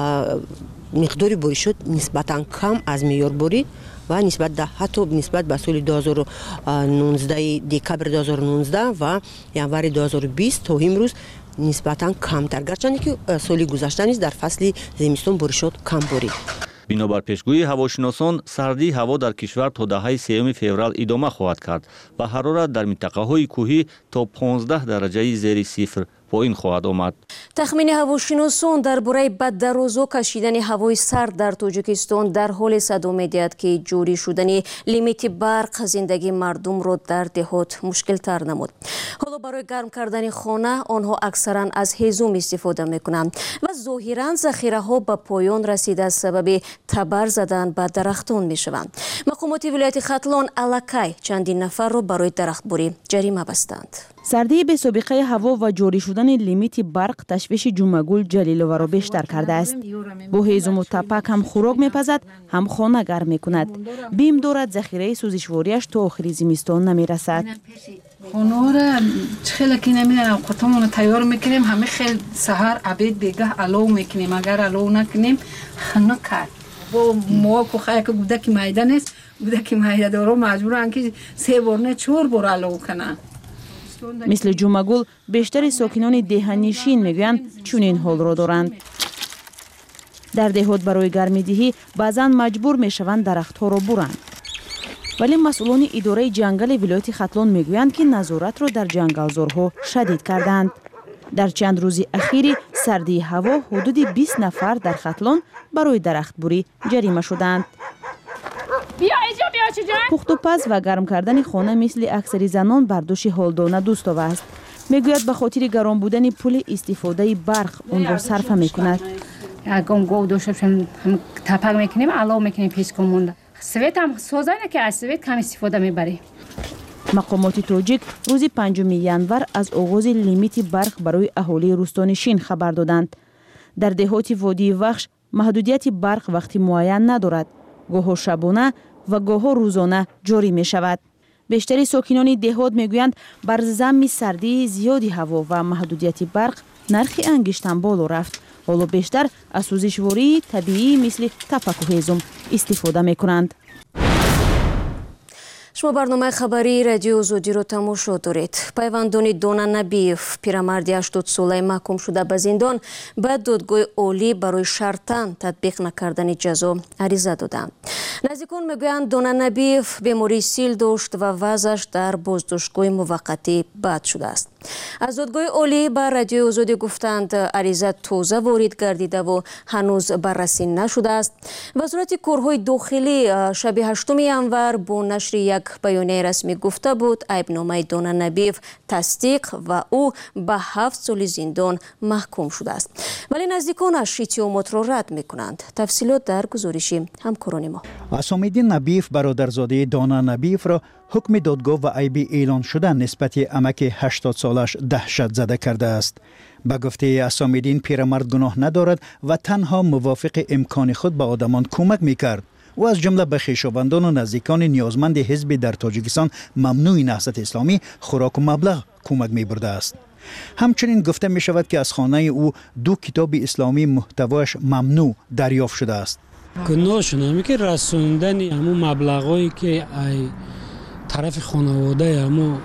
مقدار بارش نسبتا کم از معیار بارید و حتی نسبت به سال 2019 دکبر 2019 و январи 2020 تا امروز نسبتا کمتر گرچه که سال گذشته نیز در فصل زمستان بارشات کم بارید. بنابر پیشگویی هواشناسان سردی هوا در کشور تا دهه 3 فوریه ادامه خواهد کرد و حرارت در منطقه‌های کوهی تا 15 درجه زیر صفر پایین خواهد آمد. تخمین هواشناسان درباره بددرازا کشیدن هوای سرد در تاجیکستان در حال صدا می‌دهد که جاری شدن لیمیت برق زندگی مردم را در دهات مشکل تر نمود. حالا برای گرم کردن خانه آنها اکثرا از هیزم استفاده می‌کنند و ظاهراً ذخیره ها به پایان رسیده از سبب تبر زدن به درختان می‌شوند. مقامات ولایت ختلون الکی چندین نفر را برای درختبری جریمه بستند. سردی به سابقه هوا و جاری شدن لیمیت برق تشویش جمعگل جلیلوه را بیشتر کرده است. با هیزم و تپک هم خوراک میپزد هم خانه گرم میکند. بیم دارد ذخیره سوزشواریش تا آخر زمستان نمیرسد. خانه را خیلی که نمیدونم قطعمون تیار میکنیم همه خیلی سهر عبید بگه علو میکنیم اگر علو نکنیم خنه کرد. با ما که گودک مایده نیست گودک مایده دارو مجبورن که 3 بار نه 4 بار علو کنن. مثل جمعگل بیشتر ساکنان دهنشین میگویند چنین حال را دارند. در دهات برای گرمیدهی بعضا مجبور میشوند درختها را برند. ولی مسئولان اداره جنگل ولایت ختلون میگویند که نظارت را در جنگلزارها شدید کردند. در چند روز اخیر سردی هوا حدود 20 نفر در ختلان برای درختبوری جریمه شدند. پخت و پز و گرم کردن خانه مثل اکثری زنان بر دوش هولدانه دوست است. میگوید به خاطر گران بودن پول استفاده برق اون را صرف میکند. اگم گو دوشم تپک میکنیم علاوه میکنیم پیش کمونده. سویت هم سوزای نه که از سویت کم استفاده میبریم. مقامات تاجیک روز 5 ینور از آغاز لیمیت برق برای اهالی روستانشین خبر دادند. در دهات وادی وخش محدودیت برق وقتی معین ندارد. گاه شبانه و گاه روزانه جاری می شود. بیشتر ساکنان دهات میگویند بر ضمن سردی زیادی هوا و محدودیت برق نرخ انگشتن بالا رفت. حالا بیشتر از سوزشواری طبیعی مثل تپک و هیزم استفاده می کنند. شما برنامه خبری رادیو آزادی رو تماشا دارید. پیوندان دانا نبیف پیرمردی 80 ساله محکوم شده به زندان به دادگاه عالی برای شرطاً تطبیق نکردن جزا عریضه دادند. نزدیکان میگویند دانا نبیف بیماری سیل داشت و وضعش در بازداشتگاه موقتی بد شده است. از دادگاه عالی به رادیو آزادی گفتند عریضه تازه وارد گردیده و هنوز بررسی نشده است. وزارت کارهای داخلی شب 8 ینور با نشر یک بیانیه رسمی گفته بود عیبنامه دانا نبیف تصدیق و او به 7 سال زندان محکوم شده است. ولی نزدیکانش اتهامات را رد میکنند. تفصیلات در گزارش همکاران ما. اسامالدین نبیف برادرزاده دانا نبیف را حکم دادگاه و عیبی اعلان شده نسبت عمک 80 سالش دهشت زده کرده است. به گفته اسامالدین پیرمرد گناه ندارد و تنها موافق امکان خود به آدمان کمک میکرد و از جمله به خویشاوندان و نزدیکان نیازمند حزب در تاجیکستان ممنوع نهضت اسلامی خوراک و مبلغ کمک میبرده است. همچنین گفته می شود که از خانه او 2 کتاب اسلامی محتوایش ممنوع دریافت شده است. گناهشون همی که رسوندن همون مبلغایی که طرف خانواده همون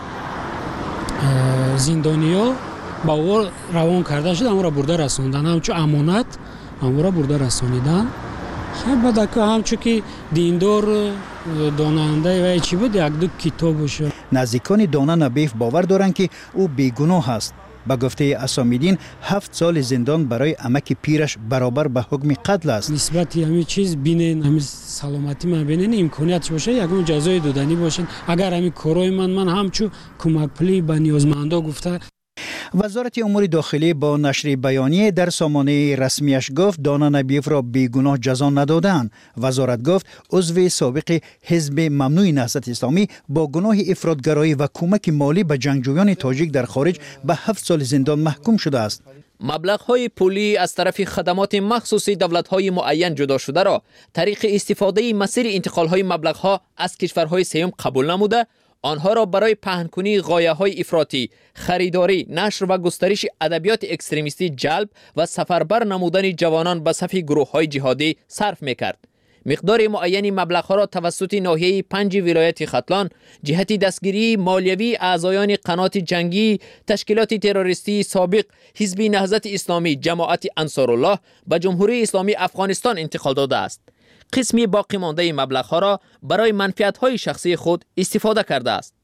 زندانیا با او روان کرده شد همون را برده رسوندن، همچون امانت همون را برده رسوندن. خیلی بده که همچون که دیندار داننده و چی بود 1-2 کتاب شد. نزدیکان دانا نبیف باور دارند که او بیگناه است. به گفته اسامالدین 7 سال زندان برای عمک پیرش برابر به حکم قتل است. نسبت همین چیز بینن، همین سلامتی من بینن امکانیتش باشه یکم جزای دادنی باشه. اگر همین کارای من همچون کمک پلی به نیازمندا گفته. وزارت امور داخلی با نشر بیانیه در سامانه رسمیش گفت دانا نبیف را بیگناه جزا ندادند. وزارت گفت عضو سابق حزب ممنوع نهضت اسلامی با گناه افراطگرایی و کمک مالی به جنگجویان تاجیک در خارج به 7 سال زندان محکوم شده است. مبلغ‌های پولی از طرف خدمات مخصوصی دولت‌های معین جدا شده را طریق استفاده مسیر انتقال‌های مبلغ‌ها از کشورهای سوم قبول نموده، آنها را برای پهن‌کنی غایه‌های افراطی، خریداری، نشر و گسترش ادبیات اکستریمیستی جلب و سفربر نمودن جوانان به صف گروه‌های جهادی صرف می‌کرد. مقدار معینی مبلغ‌ها را توسط ناحیه 5 ولایت ختلان جهت دستگیری مالیوی اعضایان قنات جنگی، تشکیلات تروریستی سابق، حزب نهضت اسلامی، جماعت انصارالله به جمهوری اسلامی افغانستان انتقال داده است. قسمی باقی مانده مبلغ‌ها را برای منفعت‌های شخصی خود استفاده کرده است.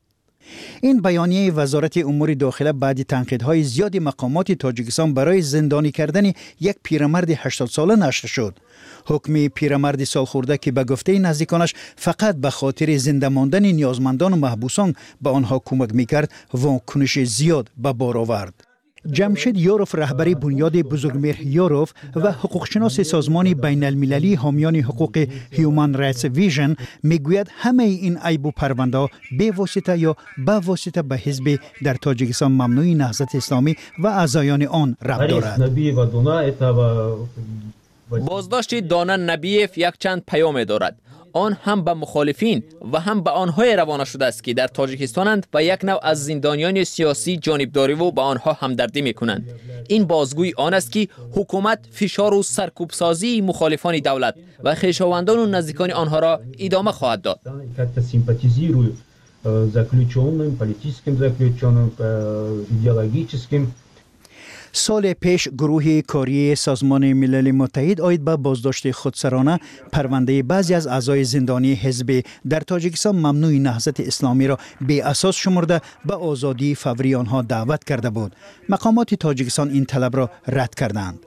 این بیانیه وزارت امور داخله بعد تنقیدهای زیاد مقامات تاجیکستان برای زندانی کردن یک پیرمرد 80 ساله نشر شد. حکم پیرمرد سالخورده که به گفته نزدیکانش فقط به خاطر زنده ماندن نیازمندان و محبوسان به آنها کمک میکرد واکنش زیاد به بار آورد. جمشید یاروف رهبری بنیاد بزرگمهر یاروف و حقوقشناس سازمان بین المللی حامیان حقوق هیومن رایتس ویژن میگوید همه این عیب و پرونده به واسطه یا با واسطه به حزب در تاجیکستان ممنوع نهضت اسلامی و اعضایان آن ربط دارد. بازداشت دانا نبیف یک چند پیام دارد. آن هم به مخالفین و هم به آنهای روانه شده است که در تاجیکستانند و یک نوع از زندانیان سیاسی جانبداری و به آنها همدردی میکنند. این بازگوی آن است که حکومت فشار و سرکوبسازی مخالفان دولت و خویشاوندان و نزدیکان آنها را ادامه خواهد داد. سال پیش گروه کاری سازمان ملل متحد آید به بازداشت خودسرانه پرونده بعضی از اعضای زندانی حزب در تاجیکستان ممنوع نهضت اسلامی را بی اساس شمرده به آزادی فوری آنها دعوت کرده بود. مقامات تاجیکستان این طلب را رد کردند.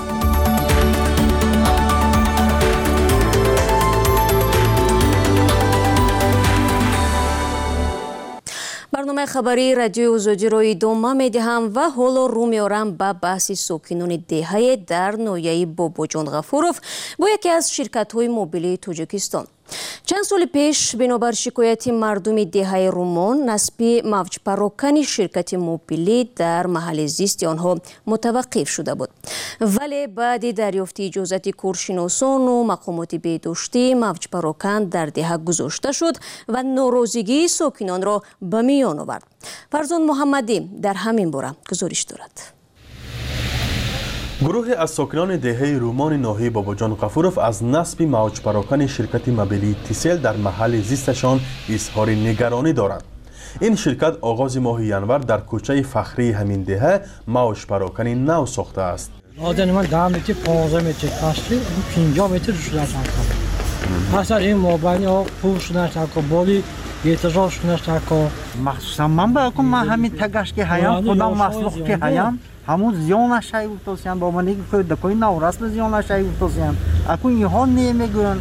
برنامه خبری رادیوی آزادی را ادامه می‌دهم و حالا رو می‌آورم به بحث ساکنان دهه در ناحیه باباجان غفورов با یکی از شرکت‌های موبیلی تاجیکستان. چند سال پیش بنابر شکایت مردم دهه رومان نصب موج پراکنی شرکت موبیلی در محل زیست آنها متوقف شده بود، ولی بعد دریافت اجازت کارشناسان و مقامات بهداشتی موج پراکن در دهه گذاشته شد و ناراضگی ساکنان را به میان آورد. فرزان محمدی در همین باره گزارش دارد. گروه از ساکنان دهه رومان ناحیه باباجان غفورov از نصب موج پراکن شرکت موبیلی تیسل در محل زیستشان اظهار نگرانی دارند. این شرکت آغاز ماه ینور در کوچه فخری همین دهه موج پراکن نو ساخته است. آدم من 10 متر 15 متر فاصله 50 متر شده اصلا این موبایل ها پوش نشد بالی احتجاج نشد مخصوصا من باکم من همین تگش که هایم خدا مخلوق که هایم همون زیان شای اوتوسیان با منی که دکوی نوراست زیان شای اوتوسیان اكو یهان نمیگن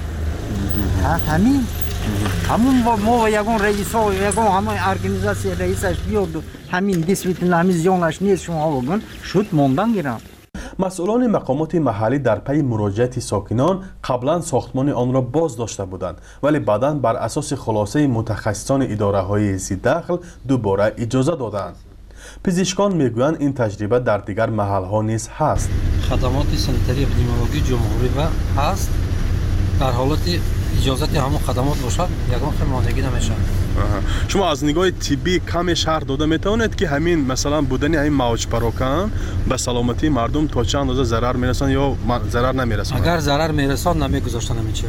همون با ما یگون رئیس ها یگون همون ارگانیزاسیون رئیسش بیاد همین دیسپلین همین زیانش نیست شما بگن شد موندن گیرن. مسئولان مقامات محلی در پی مراجعت ساکنان قبلا ساختمان آن را باز داشته بودند، ولی بعداً بر اساس خلاصه متخصصان اداره های ذی‌دخل دوباره اجازه دادند. پزشکان میگویند این تجربه در دیگر محل ها نیز هست. خدمات سانیتری اپیدمیولوژی جمهوری و هست در حالت اجازت همون خدمات باشد یگان خیلی ماندگی نمیشه. شما از نگاه طبی کمی شرح داده میتوانید که همین مثلا بودن این موج پراکن به سلامتی مردم تا چند اندازه ضرر میرسان یا ضرر نمیرسان؟ اگر ضرر میرسان نمیگذاشته نمیشه.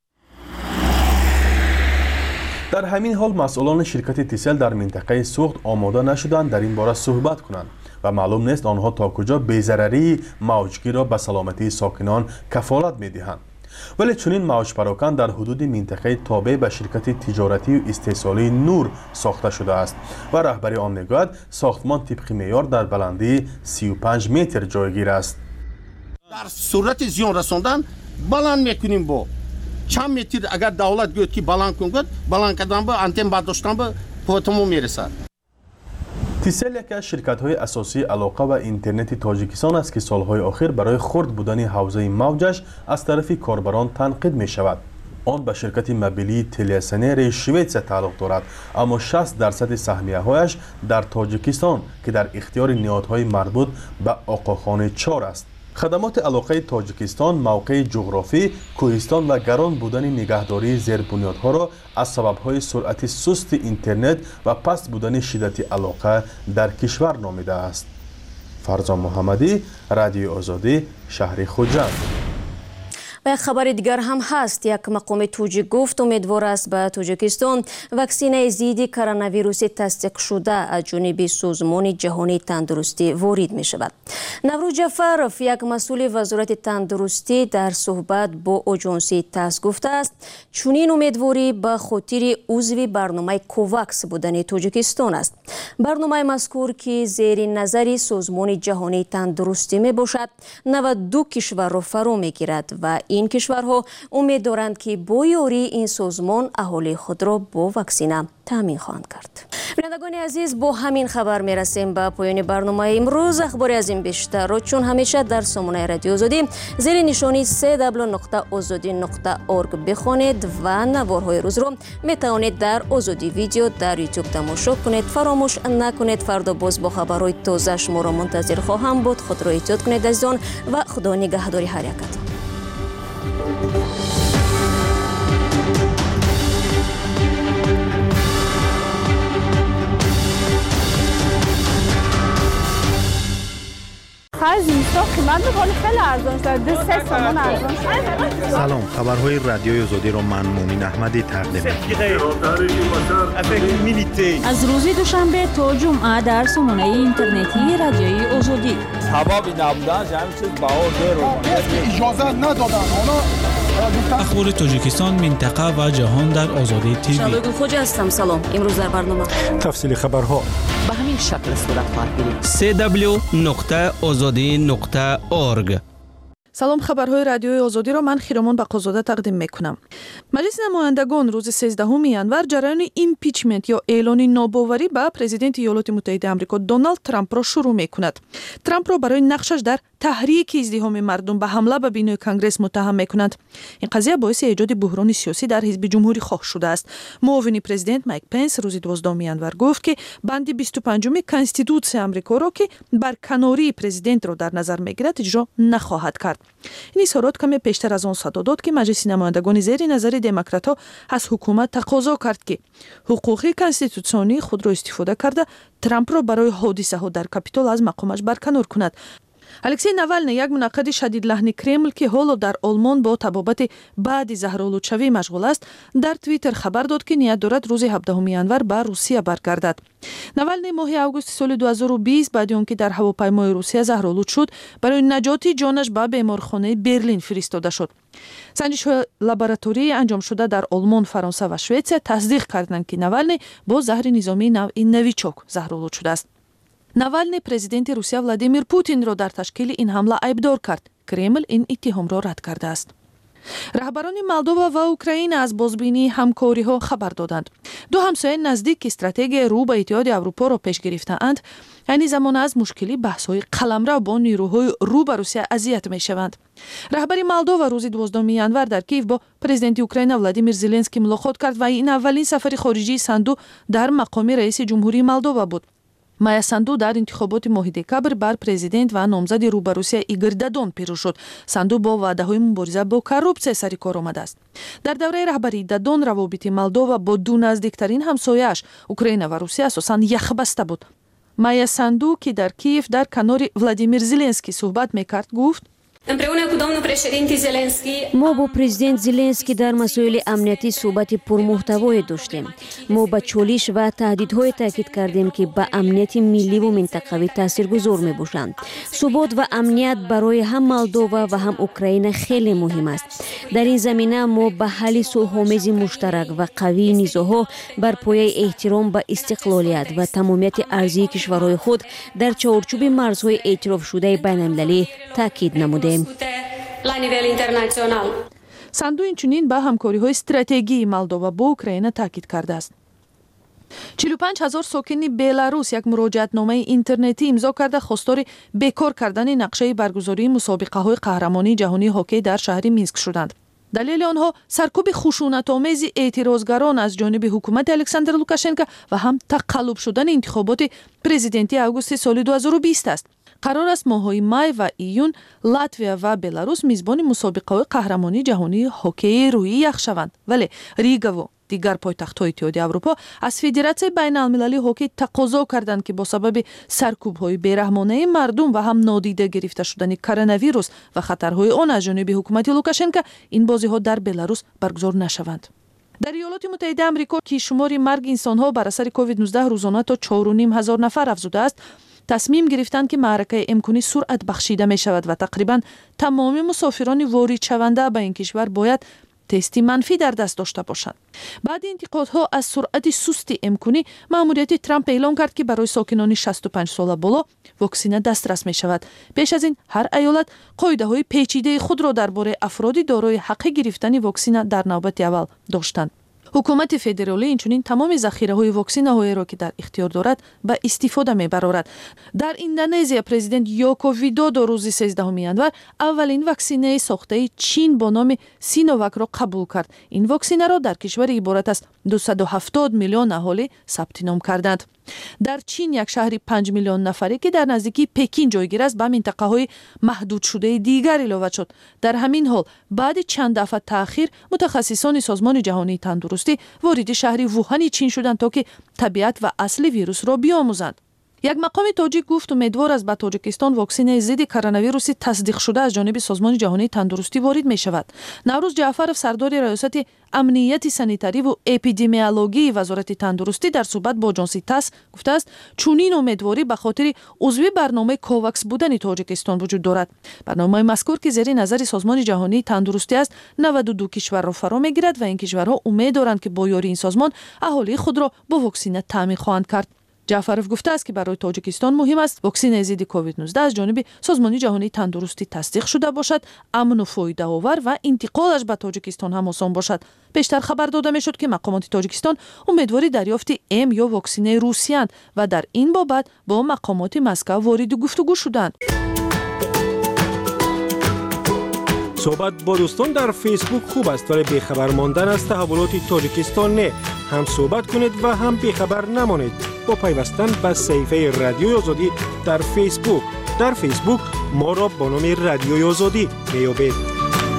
در همین حال مسئولان شرکت تیسل در منطقه سوخت آماده نشدند در این باره صحبت کنند و معلوم نیست آنها تا کجا بی‌ضرری موجگیر را به سلامتی ساکنان کفالت می‌دهند. ولی چنین موج پراکن در حدود منطقه تابع به شرکت تجارتی و استحصالی نور ساخته شده است و رهبری آن میگوید ساختمان طبق معیار در بلندی 35 متر جایگیر است. در صورت زیان رساندن بلند میکنیم با چند متر اگر دولت گفت که بلند کن بلند کردن با آنتن برداشتن با پوتمو میرسد. تیسل یکی از شرکت‌های اساسی علاقه و اینترنت تاجیکستان است که سالهای اخیر برای خرد بودن حوزه موجش از طرف کاربران تنقید می شود. آن به شرکت موبیلی تلیسنر شویتس تعلق دارد، اما 60% سهمیه‌هایش در تاجیکستان که در اختیار نهادهای مربوط به آقاخانه 4 است. خدمات علاقه تاجیکستان موقع جغرافی، کوهستان و گران بودن نگهداری زیربنیادها را از سبب‌های سرعت سست اینترنت و پست بودن شدت علاقه در کشور نامیده است. فرزان محمدی، رادیو آزادی، شهر خوجند. و خبر دیگر هم هست. یک مقام توجیک گفت امیدوار است به تاجیکستان واکسینه ضد کرونا ویروس تصدیق شده از جانب سازمان جهانی تندرستی وارد می شود. نوروز جعفرov یک مسئول وزارت تندرستی در صحبت با آژانس تاس گفته است چنین امیدواری به خاطر عضو برنامه کوواکس بودن تاجیکستان است. برنامه مذکور که زیر نظر سازمان جهانی تندرستی می باشد 92 کشور را فرا می گیرد و این کشورها امید دارند که با یاری این سازمان اهالی خود را با واکسینه تامین خواهند کرد. بینندگان عزیز، با همین خبر می رسیم به پایان برنامه امروز. اخباری از این بیشتر را چون همیشه در سامانه رادیو آزادی زیر نشانی www.azadi.org بخوانید و نوارهای روز را می توانید در آزادی ویدیو در یوتیوب تماشا کنید. فراموش نکنید فردا باز با خبرهای تازه شما را منتظر خواهم بود. خود را احتیاط کنید عزیزان و خدا نگهداری هر یکتان. آخر زمستان قیمت میکنه خیلی ارزان شده 3 تومان ارزان شده. سلام، خبرهای رادیوی آزادی را من مومین احمدی تقدیم می‌کنم. از روز دوشنبه تا جمعه در سامانه اینترنتی رادیوی آزادی. حبابی نبودن همین چیز بهار اجازه ندادن. اخبار تاجیکستان، منطقه و جهان در آزادی تیوی. شبگون خوجا هستم. سلام. امروز در برنامه تفصیل خبرها به همین شکل صورت خواهد گرفت. www.azadi.org. سلام، خبرهای رادیوی آزادی را من خیرمان بقازاده تقدیم میکنم. مجلس نمایندگان روز 13 ینور جریان ایمپیچمنت یا اعلان ناباوری به پرزیدنت ایالات متحده آمریکا دونالد ترامپ را شروع میکند. ترامپ را برای نقشش در تحریک ازدحام مردم به حمله به بینای کنگره متهم میکنند. این قضیه باعث ایجاد بحران سیاسی در حزب جمهوری خواه شده است. معاون پرزیدنت مایک پنس روز 12 ینور گفت که بند 25 کانستیتوسیون آمریکا را که برکناری پرزیدنت را در نظر میگیرد اجرا نخواهد کرد. این اظهارات کمی پیشتر از آن صدا داد که مجلس نمایندگان زیر نظر دموکرات‌ها از حکومت تقاضا کرد که حقوق کانستیتوسیونی خود را استفاده کرده ترامپ را برای حادثه‌ها در کاپیتول از مقامش برکنار کند. الکسی ناوالنی یک مناقد شدید لحن کرمل که حالا در آلمان با طبابت بعد زهرآلودشوی مشغول است در توییتر خبر داد که نیت دارد روز 17 ینور به روسیه برگردد. ناوالنی ماه آگوست سال 2020 بعد از آنکه در هواپیمای روسیه زهرآلود شد برای نجات جانش به بیمارخانه برلین فرستاده شد. سنجش‌های لابراتوری انجام شده در آلمان، فرانسه و شوئیسریا تصدیق کردند که ناوالنی با زهر نظامی نویچوک زهرآلود شده است. ناوالنی پرزیدنت روسیه ولادیمیر پوتین را در تشکیل این حمله ایبدار کرد. کرمل این اتهام را رد کرده است. رهبران مولدووا و اوکراین از بازبینی همکاری‌ها خبر دادند. دو همسایه نزدیک استراتژی رو به اتحاد اروپا را پیش گرفته‌اند. یعنی زمان از مشکلی بحث‌های قلمرو با نیروهای رو به روسیه اذیت می‌شوند. رهبر مولدووا روز 12 ینور در کیف با پرزیدنت اوکراین ولادیمیر زلنسکی ملاقات کرد و این اولین سفر خارجی ساندو در مقام رئیس جمهوری مولدووا بود. مایا ساندو در انتخابات ماه دکبر بر پرزیدنت و نامزد رو به روسیه ایگور دادون پیروز شد. ساندو با وعده‌های مبارزه با کروپسیه سر کار آمده است. در دوره رهبری دادون روابط مولدووا با دو نزدیکترین همسایه‌اش اوکراین و روسیه اساساً یخبسته بود. مایا ساندو که در کیف در کنار ولادیمیر زلنسکی صحبت می‌کرد گفت: ما با پرزیدنت زلنسکی در مسائل امنیتی صحبت پرمحتوایی داشتیم. ما با چالش و تهدیدهای تاکید کردیم که به امنیت ملی و منطقوی تاثیرگذار می‌باشند. ثبات و امنیت برای هم مولدووا و هم اوکراین خیلی مهم است. در این زمینه ما به حل صلح‌آمیز مشترک و قوی نیازها بر پایه احترام به استقلالیت و تمامیت ارضی کشورهای خود در چارچوب مرزهای اعتراف شده بین‌المللی تاکید نمودیم. ساندو اینچنین به همکاری‌های استراتژیکی مولدووا با اوکراین تاکید کرده است. 45,000 ساکن بلاروس یک مراجعتنامه اینترنتی امضا کرده خواستار بیکار کردن نقشه برگزاری مسابقه‌های قهرمانی جهانی هاکی در شهر مینسک شدند. دلیل آنها سرکوب خشونت‌آمیز اعتراضگران از جانب حکومت الکساندر لوکاشنکو و هم تقلب شدن انتخابات پرزیدنتی آگوست سال 2020 است. قرار است ماه‌های می و ایون لاتویا و بلاروس میزبان مسابقه قهرمانی جهانی هاکی روی یخ شوند. ولی ریگا و دیگر پایتخت‌های اتحاد اروپا از فدراسیون بین‌المللی هاکی تقاضا کردند که با سبب سرکوب‌های بی‌رحمانه مردم و هم نادیده گرفته شدن کرونا ویروس و خطرهای آن از جانب حکومت لوکاشنکو این بازی‌ها در بلاروس برگزار نشوند. در ایالات متحده آمریکا که شمار مرگ انسان‌ها بر اثر کووید 19 روزانه تا 4,500 نفر افزوده است، تصمیم گرفتند که معرکه امکانی سرعت بخشیده می شود و تقریبا تمام مسافران وارد شونده به این کشور باید تستی منفی در دست داشته باشند. بعد انتقادها از سرعت سست امکانی، مأموریت ترامپ اعلام کرد که برای ساکنان 65 ساله بالا واکسن دسترس می شود. پیش از این هر ایالت قاعده‌های پیچیده خود را درباره افرادی دارای حق گرفتن واکسن در نوبت اول داشتند. حکومت فدرالی اینچنین تمام ذخیره‌های واکسن‌های را که در اختیار دارد به استفاده می‌برد. در اندونزیا پرزیدنت یوکو ویدودو روز 13 ینور اولین واکسینه ساخته چین با نام سینوواک را قبول کرد. این واکسینه را در کشور عبارت از 270 میلیون اهالی ثبت نام کردند. در چین یک شهر 5 میلیون نفری که در نزدیکی پکین جایگیر است به منطقه‌های محدود شده دیگر اضافه شد. در همین حال بعد چند دفعه تأخیر متخصصان سازمان جهانی تندرستی وارد شهر ووهان چین شدند تا که طبیعت و اصل ویروس را بیاموزند. یک مقام تاجیک گفت امیدوار است به تاجیکستان واکسن ضد کرونا تصدیق شده از جانب سازمان جهانی تندرستی وارد می شود. نوروز جعفرов سردار ریاست امنیت سانیتاری و اپیدمیولوژی وزارت تندرستی در صحبت با آژانس تاس گفته است چنین امیدواری به خاطر عضوی برنامه کوواکس بودن تاجیکستان وجود دارد. برنامه مذکور که زیر نظر سازمان جهانی تندرستی است 92 کشور را فرا میگیرد و این کشورها امید دارند که با یاری این سازمان اهالی خود را با واکسن تامین خواهند کرد. جعفرов گفته است که برای تاجیکستان مهم است واکسن ضد کووید 19 از جانب سازمان جهانی تندرستی تصدیق شده باشد، امن و فایده آور و انتقالش به تاجیکستان هم آسان باشد. بیشتر خبر داده می شد که مقامات تاجیکستان امیدواری دریافت ام یا واکسن روسیان و در این بابت با مقامات مسکو وارد گفتگو شدند. صحبت با دوستان در فیسبوک خوب است ولی بیخبر ماندن از تحولات تاجیکستان نه. هم صحبت کنید و هم بیخبر نمانید با پیوستن به صفحه رادیوی آزادی در فیسبوک. در فیسبوک ما را با نام رادیوی آزادی میابید.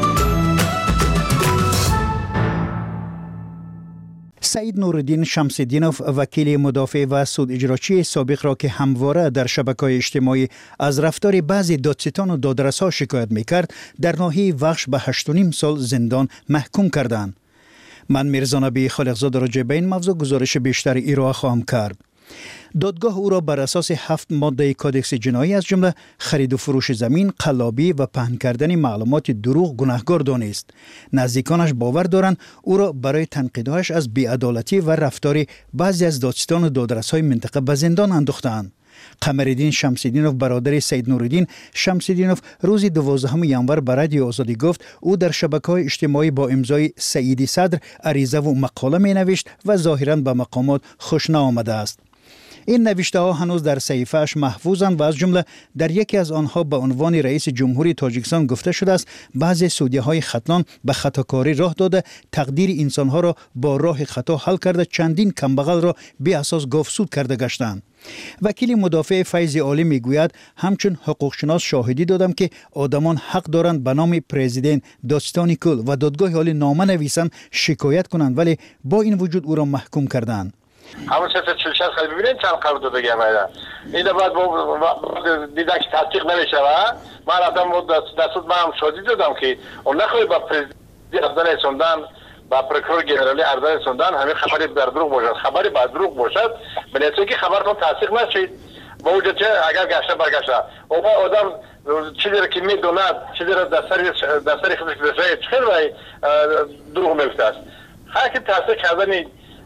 سعید نورالدین شمس‌الدینوف وکیل مدافع و سود اجراچی سابق را که همواره در شبکه‌های اجتماعی از رفتار بعضی دادستان و دادرس‌ها شکایت می‌کرد در ناحیه وخش به 8.5 سال زندان محکوم کردند. من میرزا نبی خالقزاده راجع به این موضوع گزارش بیشتر ارائه خواهم کرد. دادگاه او را بر اساس 7 ماده کادکس جنایی از جمله خرید و فروش زمین، قلابی و پهن کردن معلومات دروغ گناهکار دانست. نزدیکانش باور دارند او را برای تنقیدهایش از بی‌عدالتی و رفتار بعضی از دادستان و دادرس‌های منطقه به زندان انداختند. قمرالدین شمس‌الدینوف برادر سید نورالدین شمس‌الدینوف روز 12 ژانویه به رادیو آزادی گفت او در شبکه‌های اجتماعی با امضای سعیدی صدر عریضه و مقاله می‌نوشت و ظاهراً به مقامات خوش نآمده است. این نوشته ها هنوز در صحیفه‌اش محفوظند و از جمله در یکی از آنها به عنوان رئیس جمهوری تاجیکستان گفته شده است بعضی سودیه‌های ختلان به خطاکاری راه داده تقدیر انسان‌ها را با راه خطا حل کرده چندین کمبغل را بی اساس گاوسود کرده گشتند. وکیل مدافع فیض عالی میگوید همچون حقوقشناس شاهدی دادم که آدمان حق دارند به نام پرزیدنت دادستانی کل و دادگاه عالی نامه نویسند شکایت کنند ولی با این وجود او را محکوم کردند. همون سه چلشت خیلی ببینید چند قرار داده گرمه این بعد دیدن که تحقیق نمیشه من رفتم دستود من هم شاهدی دادم که اون نخواهی با پرزیدنت افضل رسوندن با پروکرور جنرالی افضل رسوندن همین خبری بر دروغ باشد خبری بر دروغ باشد بنابراین که خبرتون تصدیق نشید با وجود چه اگر گشته برگشته اون آدم چیزی را که میدوند چیزی را در سری خودش بسید چخیر و دروغ میفته است خواهی تصدیق کردن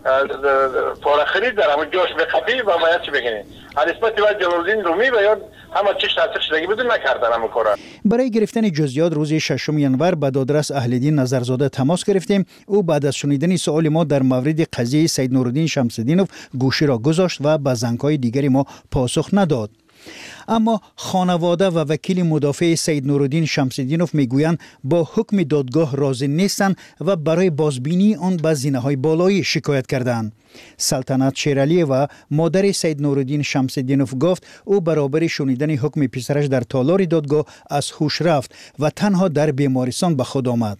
فارخری در همون جاش بخبی و باید چی بگنی نسبت و جلالدین رومی و یا همه چیش تصدیق شدگی بدون نکردن همون کارا. برای گرفتن جزئیات روز 6 ژانویه به دادرس اهل‌الدین نظرزاده تماس گرفتیم. او بعد از شنیدن سوال ما در مورد قضیه سید نورالدین شمس‌الدینوف گوشی را گذاشت و به زنگ‌های دیگری ما پاسخ نداد. اما خانواده و وکیل مدافع سید نورالدین شمس‌الدینوف میگویند با حکم دادگاه راضی نیستند و برای بازبینی آن به زینه‌های بالایی شکایت کردند. سلطنت شیرعلی و مادر سید نورالدین شمس‌الدینوف گفت او برابر شنیدن حکم پسرش در تالار دادگاه از هوش رفت و تنها در بیمارستان به خود آمد.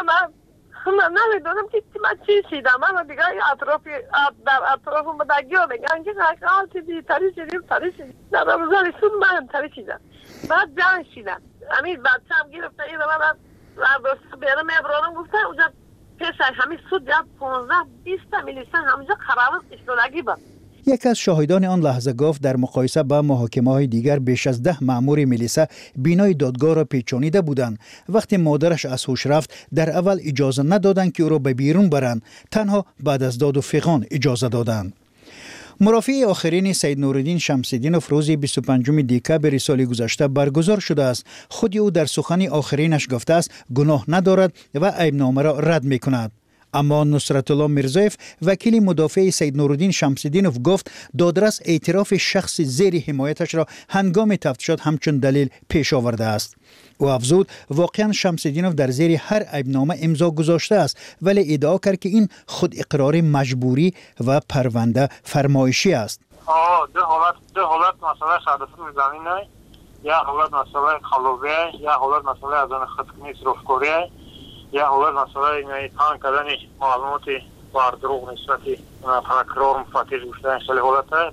من نمیدونم که من چی شیدم من دیگه در اطرافم بدگی ها بگن که حالت تری شدیم در روزانستون من تری شیدم بعد جان شیدم همین بچه هم گرفته این من بیرم ابرارم گفته اونجا پیش همین سود یا 15-20 میلیسن همونجا خرابت اشتونگی بود. یکی از شاهدان آن لحظه گفت در مقایسه با محاکمه‌های دیگر بیش از 10 مأمور میلیسا بینای دادگاه را پیچانیده بودند. وقتی مادرش از هوش رفت در اول اجازه ندادند که او را به بیرون برند، تنها بعد از داد و فغان اجازه دادند. مرافع آخرین سید نورالدین شمس‌الدینوف روز 25 دکبر سال گذشته برگزار شده است. خود او در سخن آخرینش گفته است گناه ندارد و عیبنامه را رد می‌کند. اما نصرت الله میرزایف وکیل مدافع سید نورالدین شمس‌الدینوف گفت دادرس اعتراف شخص زیر حمایتش را هنگام تفتیشات همچون دلیل پیش آورده است. او افزود واقعا شمس‌الدینوف در زیر هر عیبنامه امضا گذاشته است ولی ادعا کرد که این خود اقرار مجبوری و پرونده فرمایشی است. دو حالت مسئله شهادت زمینه یا حالت مسئله خلوبه یا حالت مسئله از آن خودکنی صرفکاری یا حالت مسئله پهن کردن معلومات بر دروغ نسبت پروکرور مفتش گفتن شلی حالته بعد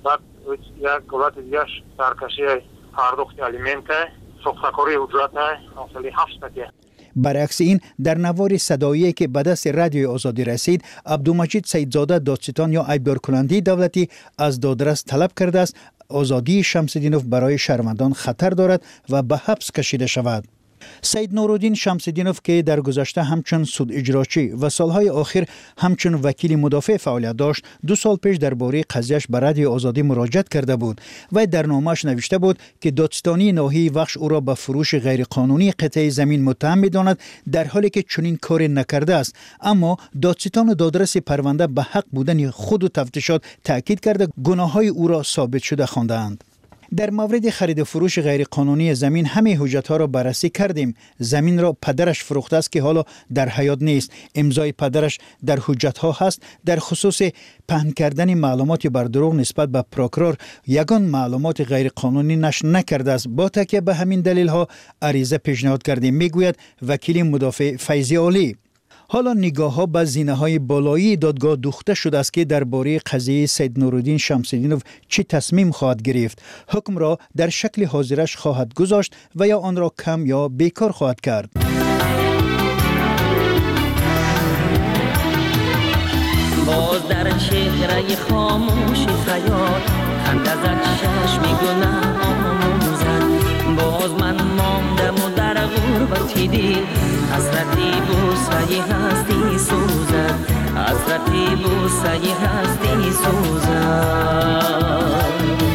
یک حالت دیگه سرکشی پرداخت الیمنت سوختکاری اجرت حاصل 7 تکیه. برعکس این در نوار صدایی که به دست رادیوی آزادی رسید، عبدالمجید سیدزاده دادستان یا عیبدار کننده دولتی از دادرس طلب کرده است آزادی شمس‌الدینوف برای شهروندان خطر دارد و به حبس کشیده شود. سید نورالدین شمس‌الدینوف که در گذشته همچون سود اجراچی و سالهای آخر همچون وکیل مدافع فعالیت داشت، 2 سال پیش درباره قضیه‌اش به رادیو آزادی مراجعت کرده بود و در نامه‌اش نوشته بود که دادستانی ناحیه وخش او را به فروش غیرقانونی قطعه زمین متهم می‌داند، در حالی که چنین کاری نکرده است. اما دادستان و دادرس پرونده به حق بودن خود و تفتیشات تاکید کرده گناه‌های او را ثابت شده خواندند. در مورد خرید و فروش غیرقانونی زمین همه حجت‌ها را بررسی کردیم. زمین را پدرش فروخته است که حالا در حیات نیست. امضای پدرش در حجت‌ها هست. در خصوص پهن کردن معلومات بر دروغ نسبت به پروکرور یگان معلومات غیرقانونی نشر نکرده است. با تکیه به همین دلیل‌ها عریضه پیشنهاد کردیم، میگوید وکیل مدافع فیضی علی. حالا نگاه‌ها به زینه‌های بالایی دادگاه دوخته شده است که درباره قضیه سید نورالدین شمس‌الدینوف چه تصمیم خواهد گرفت. حکم را در شکل حاضرش خواهد گذاشت و یا آن را کم یا بیکار خواهد کرد. باز در چهره خاموشی خیال خنده زد چشمی گناه آموزد. باز من ماندم و در غربتی دید حسرتی بوسه هستی سوزد. حسرتی بوسه هستی سوزد.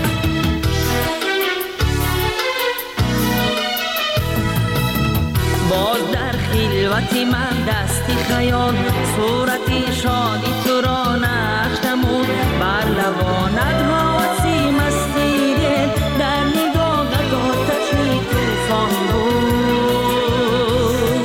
باز در خلوتی من دستی خیال صورتی شادی تو را نشتمون بر لبانت حاسی مستی دل در نگاهت آتشی توفان بود.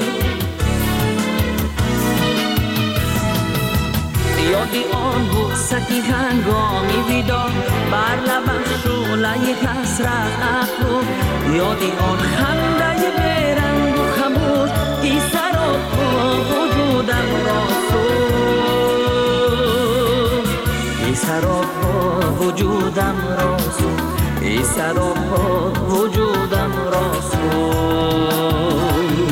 یادی آن بوسه که هنگامی ویدا بر لبم شعله حسرت افروخت. یادی آن خنده برنگ و خموش که سراب وجودم را سوخت. ای سراب وجودم را سوخت. ای سراب وجودم را سوخت.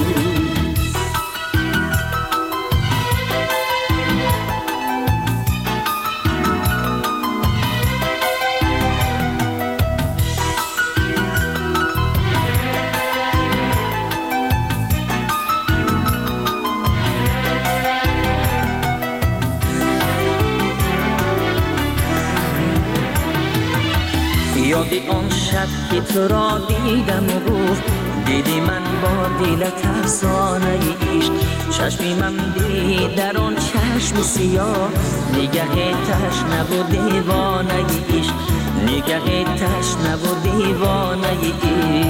یادی آن شب که تو را دیدم و گفت دیدی من با دلت افسانه عشق. چشمی من دید در آن چشم سیاه نگه تشنه و دیوانه عشق. نگه تشنه و دیوانه عشق.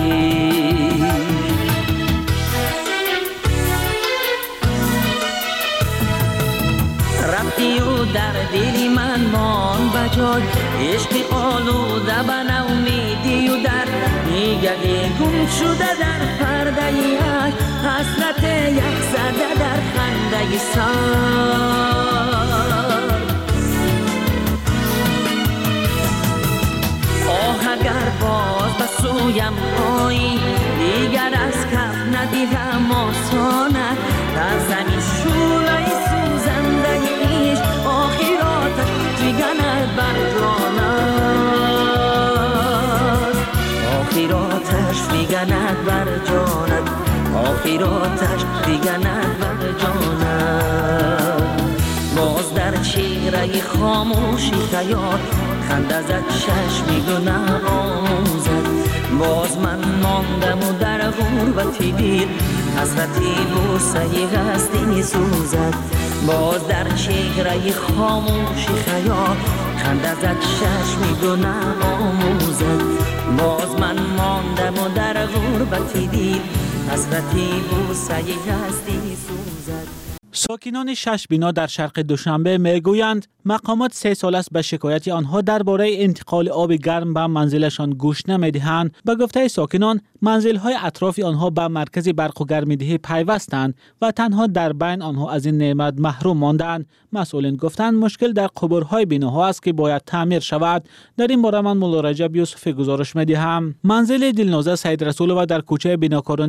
رفتی و در دلی من مان بجای عشق آلوده به نومیدی و در نگه گم شده در پرده عشق. حسرت یک زده در خنده سر. آه اگر باز به سویم آیی دیگر از کف ندیدم آسانت. در زمین شعله سوزنده عشق آخراتش فگند بر جانت. آخراتش فگند بر جانت. آخراتش فگند بر جانت. باز در چهره خاموشی خیال خنده زد چشمی گناه آموزد. باز من ماندم و در غربتی دید حسرتی بوسه هستی سوزد. باز در چهره خاموشی خیال خنده زد چشمی گناه آموزد. باز من ماندم و در غربتی دید حسرتی بوسه هستی سوزد. ساکنان 6 بنا در شرق دوشنبه میگویند مقامات 3 سال است به شکایت آنها درباره انتقال آب گرم به منزلشان گوش نمیدهند. به گفته ساکنان منزل‌های اطراف آنها به مرکز برق و گرم‌دهی پیوستند و تنها در بین آنها از این نعمت محروم ماندند. مسئولین گفتند مشکل در قبرهای بناها است که باید تعمیر شود. در این باره من مولا رجب یوسفی گزارش می‌دهم. منزل دلنوزه سید رسولова در کوچه بناکاران